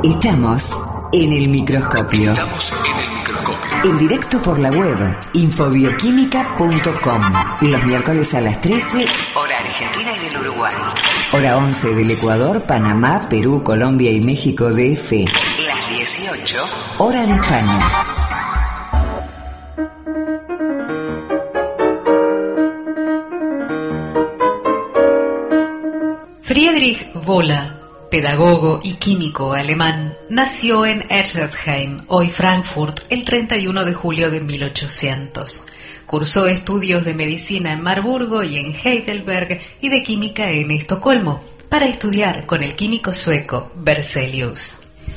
Estamos en el microscopio. Estamos en el microscopio. En directo por la web infobioquímica punto com. Los miércoles a las trece, hora argentina y del Uruguay. Hora once del Ecuador, Panamá, Perú, Colombia y México D F. Las dieciocho, hora de España. Friedrich Wöhler, pedagogo y químico alemán, nació en Eschersheim, hoy Frankfurt, el treinta y uno de julio de mil ochocientos. Cursó estudios de medicina en Marburgo y en Heidelberg y de química en Estocolmo, para estudiar con el químico sueco Berzelius.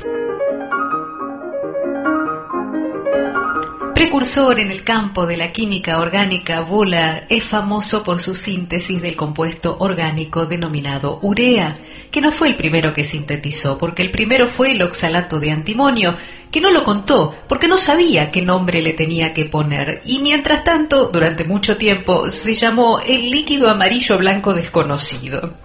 Precursor en el campo de la química orgánica, Wöhler es famoso por su síntesis del compuesto orgánico denominado urea, que no fue el primero que sintetizó, porque el primero fue el oxalato de antimonio, que no lo contó porque no sabía qué nombre le tenía que poner, y mientras tanto, durante mucho tiempo, se llamó el líquido amarillo blanco desconocido.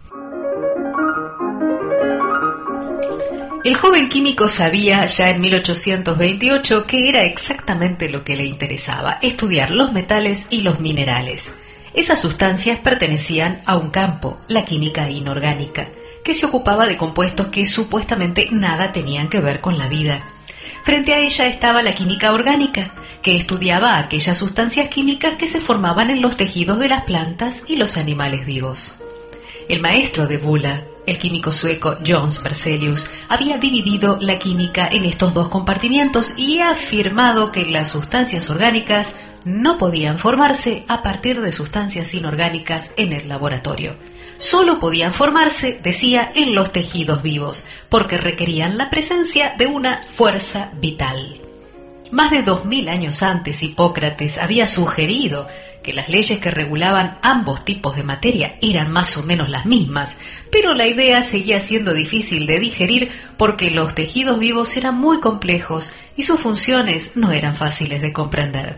El joven químico sabía ya en mil ochocientos veintiocho que era exactamente lo que le interesaba, estudiar los metales y los minerales. Esas sustancias pertenecían a un campo, la química inorgánica, que se ocupaba de compuestos que supuestamente nada tenían que ver con la vida. Frente a ella estaba la química orgánica, que estudiaba aquellas sustancias químicas que se formaban en los tejidos de las plantas y los animales vivos. El maestro de Wöhler, el químico sueco Jöns Berzelius, había dividido la química en estos dos compartimientos y ha afirmado que las sustancias orgánicas no podían formarse a partir de sustancias inorgánicas en el laboratorio. Solo podían formarse, decía, en los tejidos vivos, porque requerían la presencia de una fuerza vital. Más de dos mil años antes, Hipócrates había sugerido que las leyes que regulaban ambos tipos de materia eran más o menos las mismas, pero la idea seguía siendo difícil de digerir porque los tejidos vivos eran muy complejos y sus funciones no eran fáciles de comprender.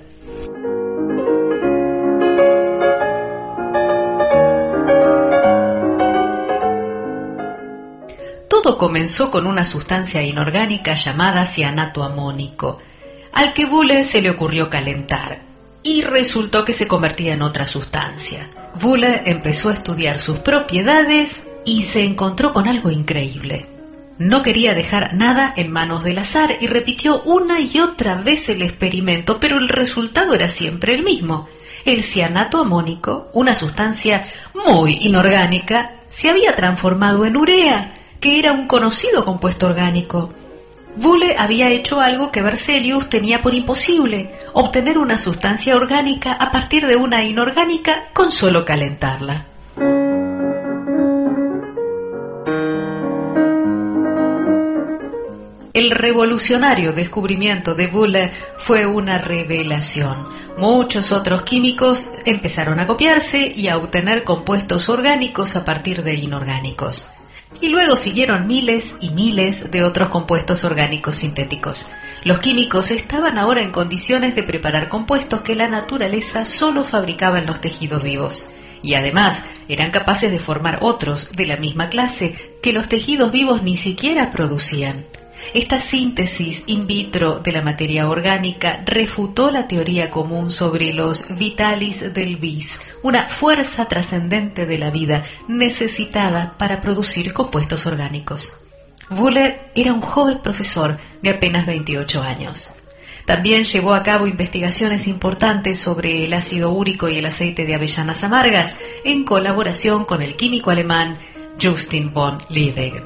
Todo comenzó con una sustancia inorgánica llamada cianato amónico, al que Wöhler se le ocurrió calentar, y resultó que se convertía en otra sustancia. Wöhler empezó a estudiar sus propiedades y se encontró con algo increíble. No quería dejar nada en manos del azar y repitió una y otra vez el experimento, pero el resultado era siempre el mismo. El cianato amónico, una sustancia muy inorgánica, se había transformado en urea, que era un conocido compuesto orgánico. Wöhler había hecho algo que Berzelius tenía por imposible: obtener una sustancia orgánica a partir de una inorgánica con solo calentarla. El revolucionario descubrimiento de Wöhler fue una revelación. Muchos otros químicos empezaron a copiarse y a obtener compuestos orgánicos a partir de inorgánicos. Y luego siguieron miles y miles de otros compuestos orgánicos sintéticos. Los químicos estaban ahora en condiciones de preparar compuestos que la naturaleza solo fabricaba en los tejidos vivos. Y además eran capaces de formar otros de la misma clase que los tejidos vivos ni siquiera producían. Esta síntesis in vitro de la materia orgánica refutó la teoría común sobre los vitalis del vis, una fuerza trascendente de la vida necesitada para producir compuestos orgánicos. Wöhler era un joven profesor de apenas veintiocho años. También llevó a cabo investigaciones importantes sobre el ácido úrico y el aceite de avellanas amargas en colaboración con el químico alemán Justin von Liebig.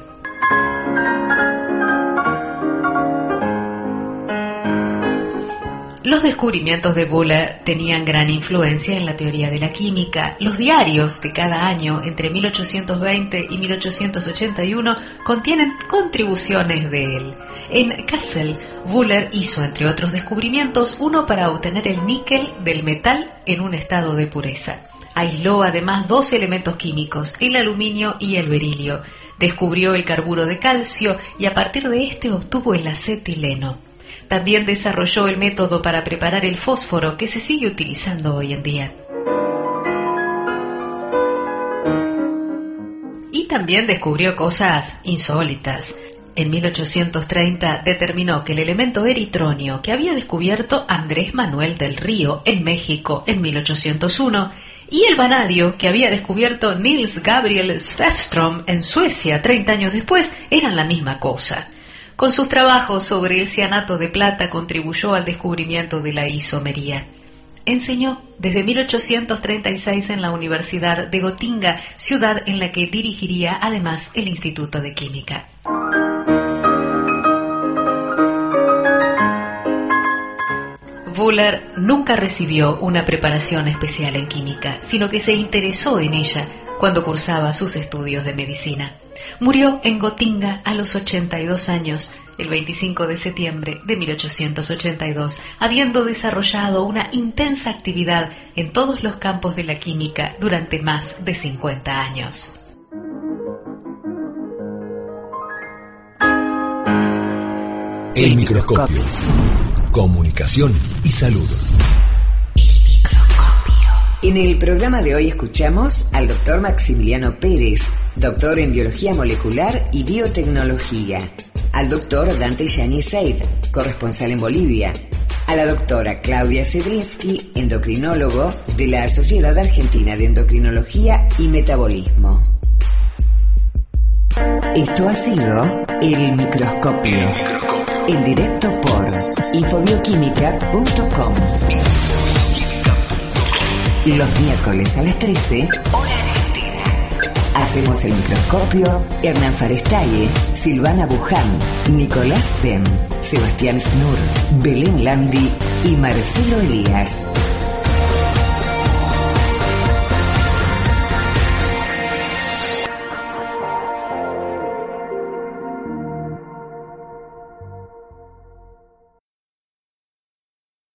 Los descubrimientos de Wöhler tenían gran influencia en la teoría de la química. Los diarios de cada año entre mil ochocientos veinte y mil ochocientos ochenta y uno contienen contribuciones de él. En Kassel, Wöhler hizo, entre otros descubrimientos, uno para obtener el níquel del metal en un estado de pureza. Aisló además dos elementos químicos, el aluminio y el berilio. Descubrió el carburo de calcio y a partir de este obtuvo el acetileno. También desarrolló el método para preparar el fósforo que se sigue utilizando hoy en día. Y también descubrió cosas insólitas. En mil ochocientos treinta determinó que el elemento eritronio que había descubierto Andrés Manuel del Río en México en mil ochocientos uno y el vanadio que había descubierto Niels Gabriel Stafström en Suecia treinta años después eran la misma cosa. Con sus trabajos sobre el cianato de plata contribuyó al descubrimiento de la isomería. Enseñó desde mil ochocientos treinta y seis en la Universidad de Gotinga, ciudad en la que dirigiría además el Instituto de Química. Wöhler nunca recibió una preparación especial en química, sino que se interesó en ella cuando cursaba sus estudios de medicina. Murió en Gotinga a los ochenta y dos años, el veinticinco de septiembre de mil ochocientos ochenta y dos, habiendo desarrollado una intensa actividad en todos los campos de la química durante más de cincuenta años. El microscopio. Comunicación y salud. En el programa de hoy escuchamos al doctor Maximiliano Pérez, doctor en Biología Molecular y Biotecnología, al doctor Dante Yáñez Seid, corresponsal en Bolivia, a la doctora Claudia Sedrinsky, endocrinólogo de la Sociedad Argentina de Endocrinología y Metabolismo. Esto ha sido El Microscopio, El microscopio. en directo por infobioquímica punto com. Los miércoles a las trece, hora argentina. Hacemos El Microscopio Hernán Farestaye, Silvana Buján, Nicolás Den, Sebastián Snur, Belén Landi y Marcelo Elías.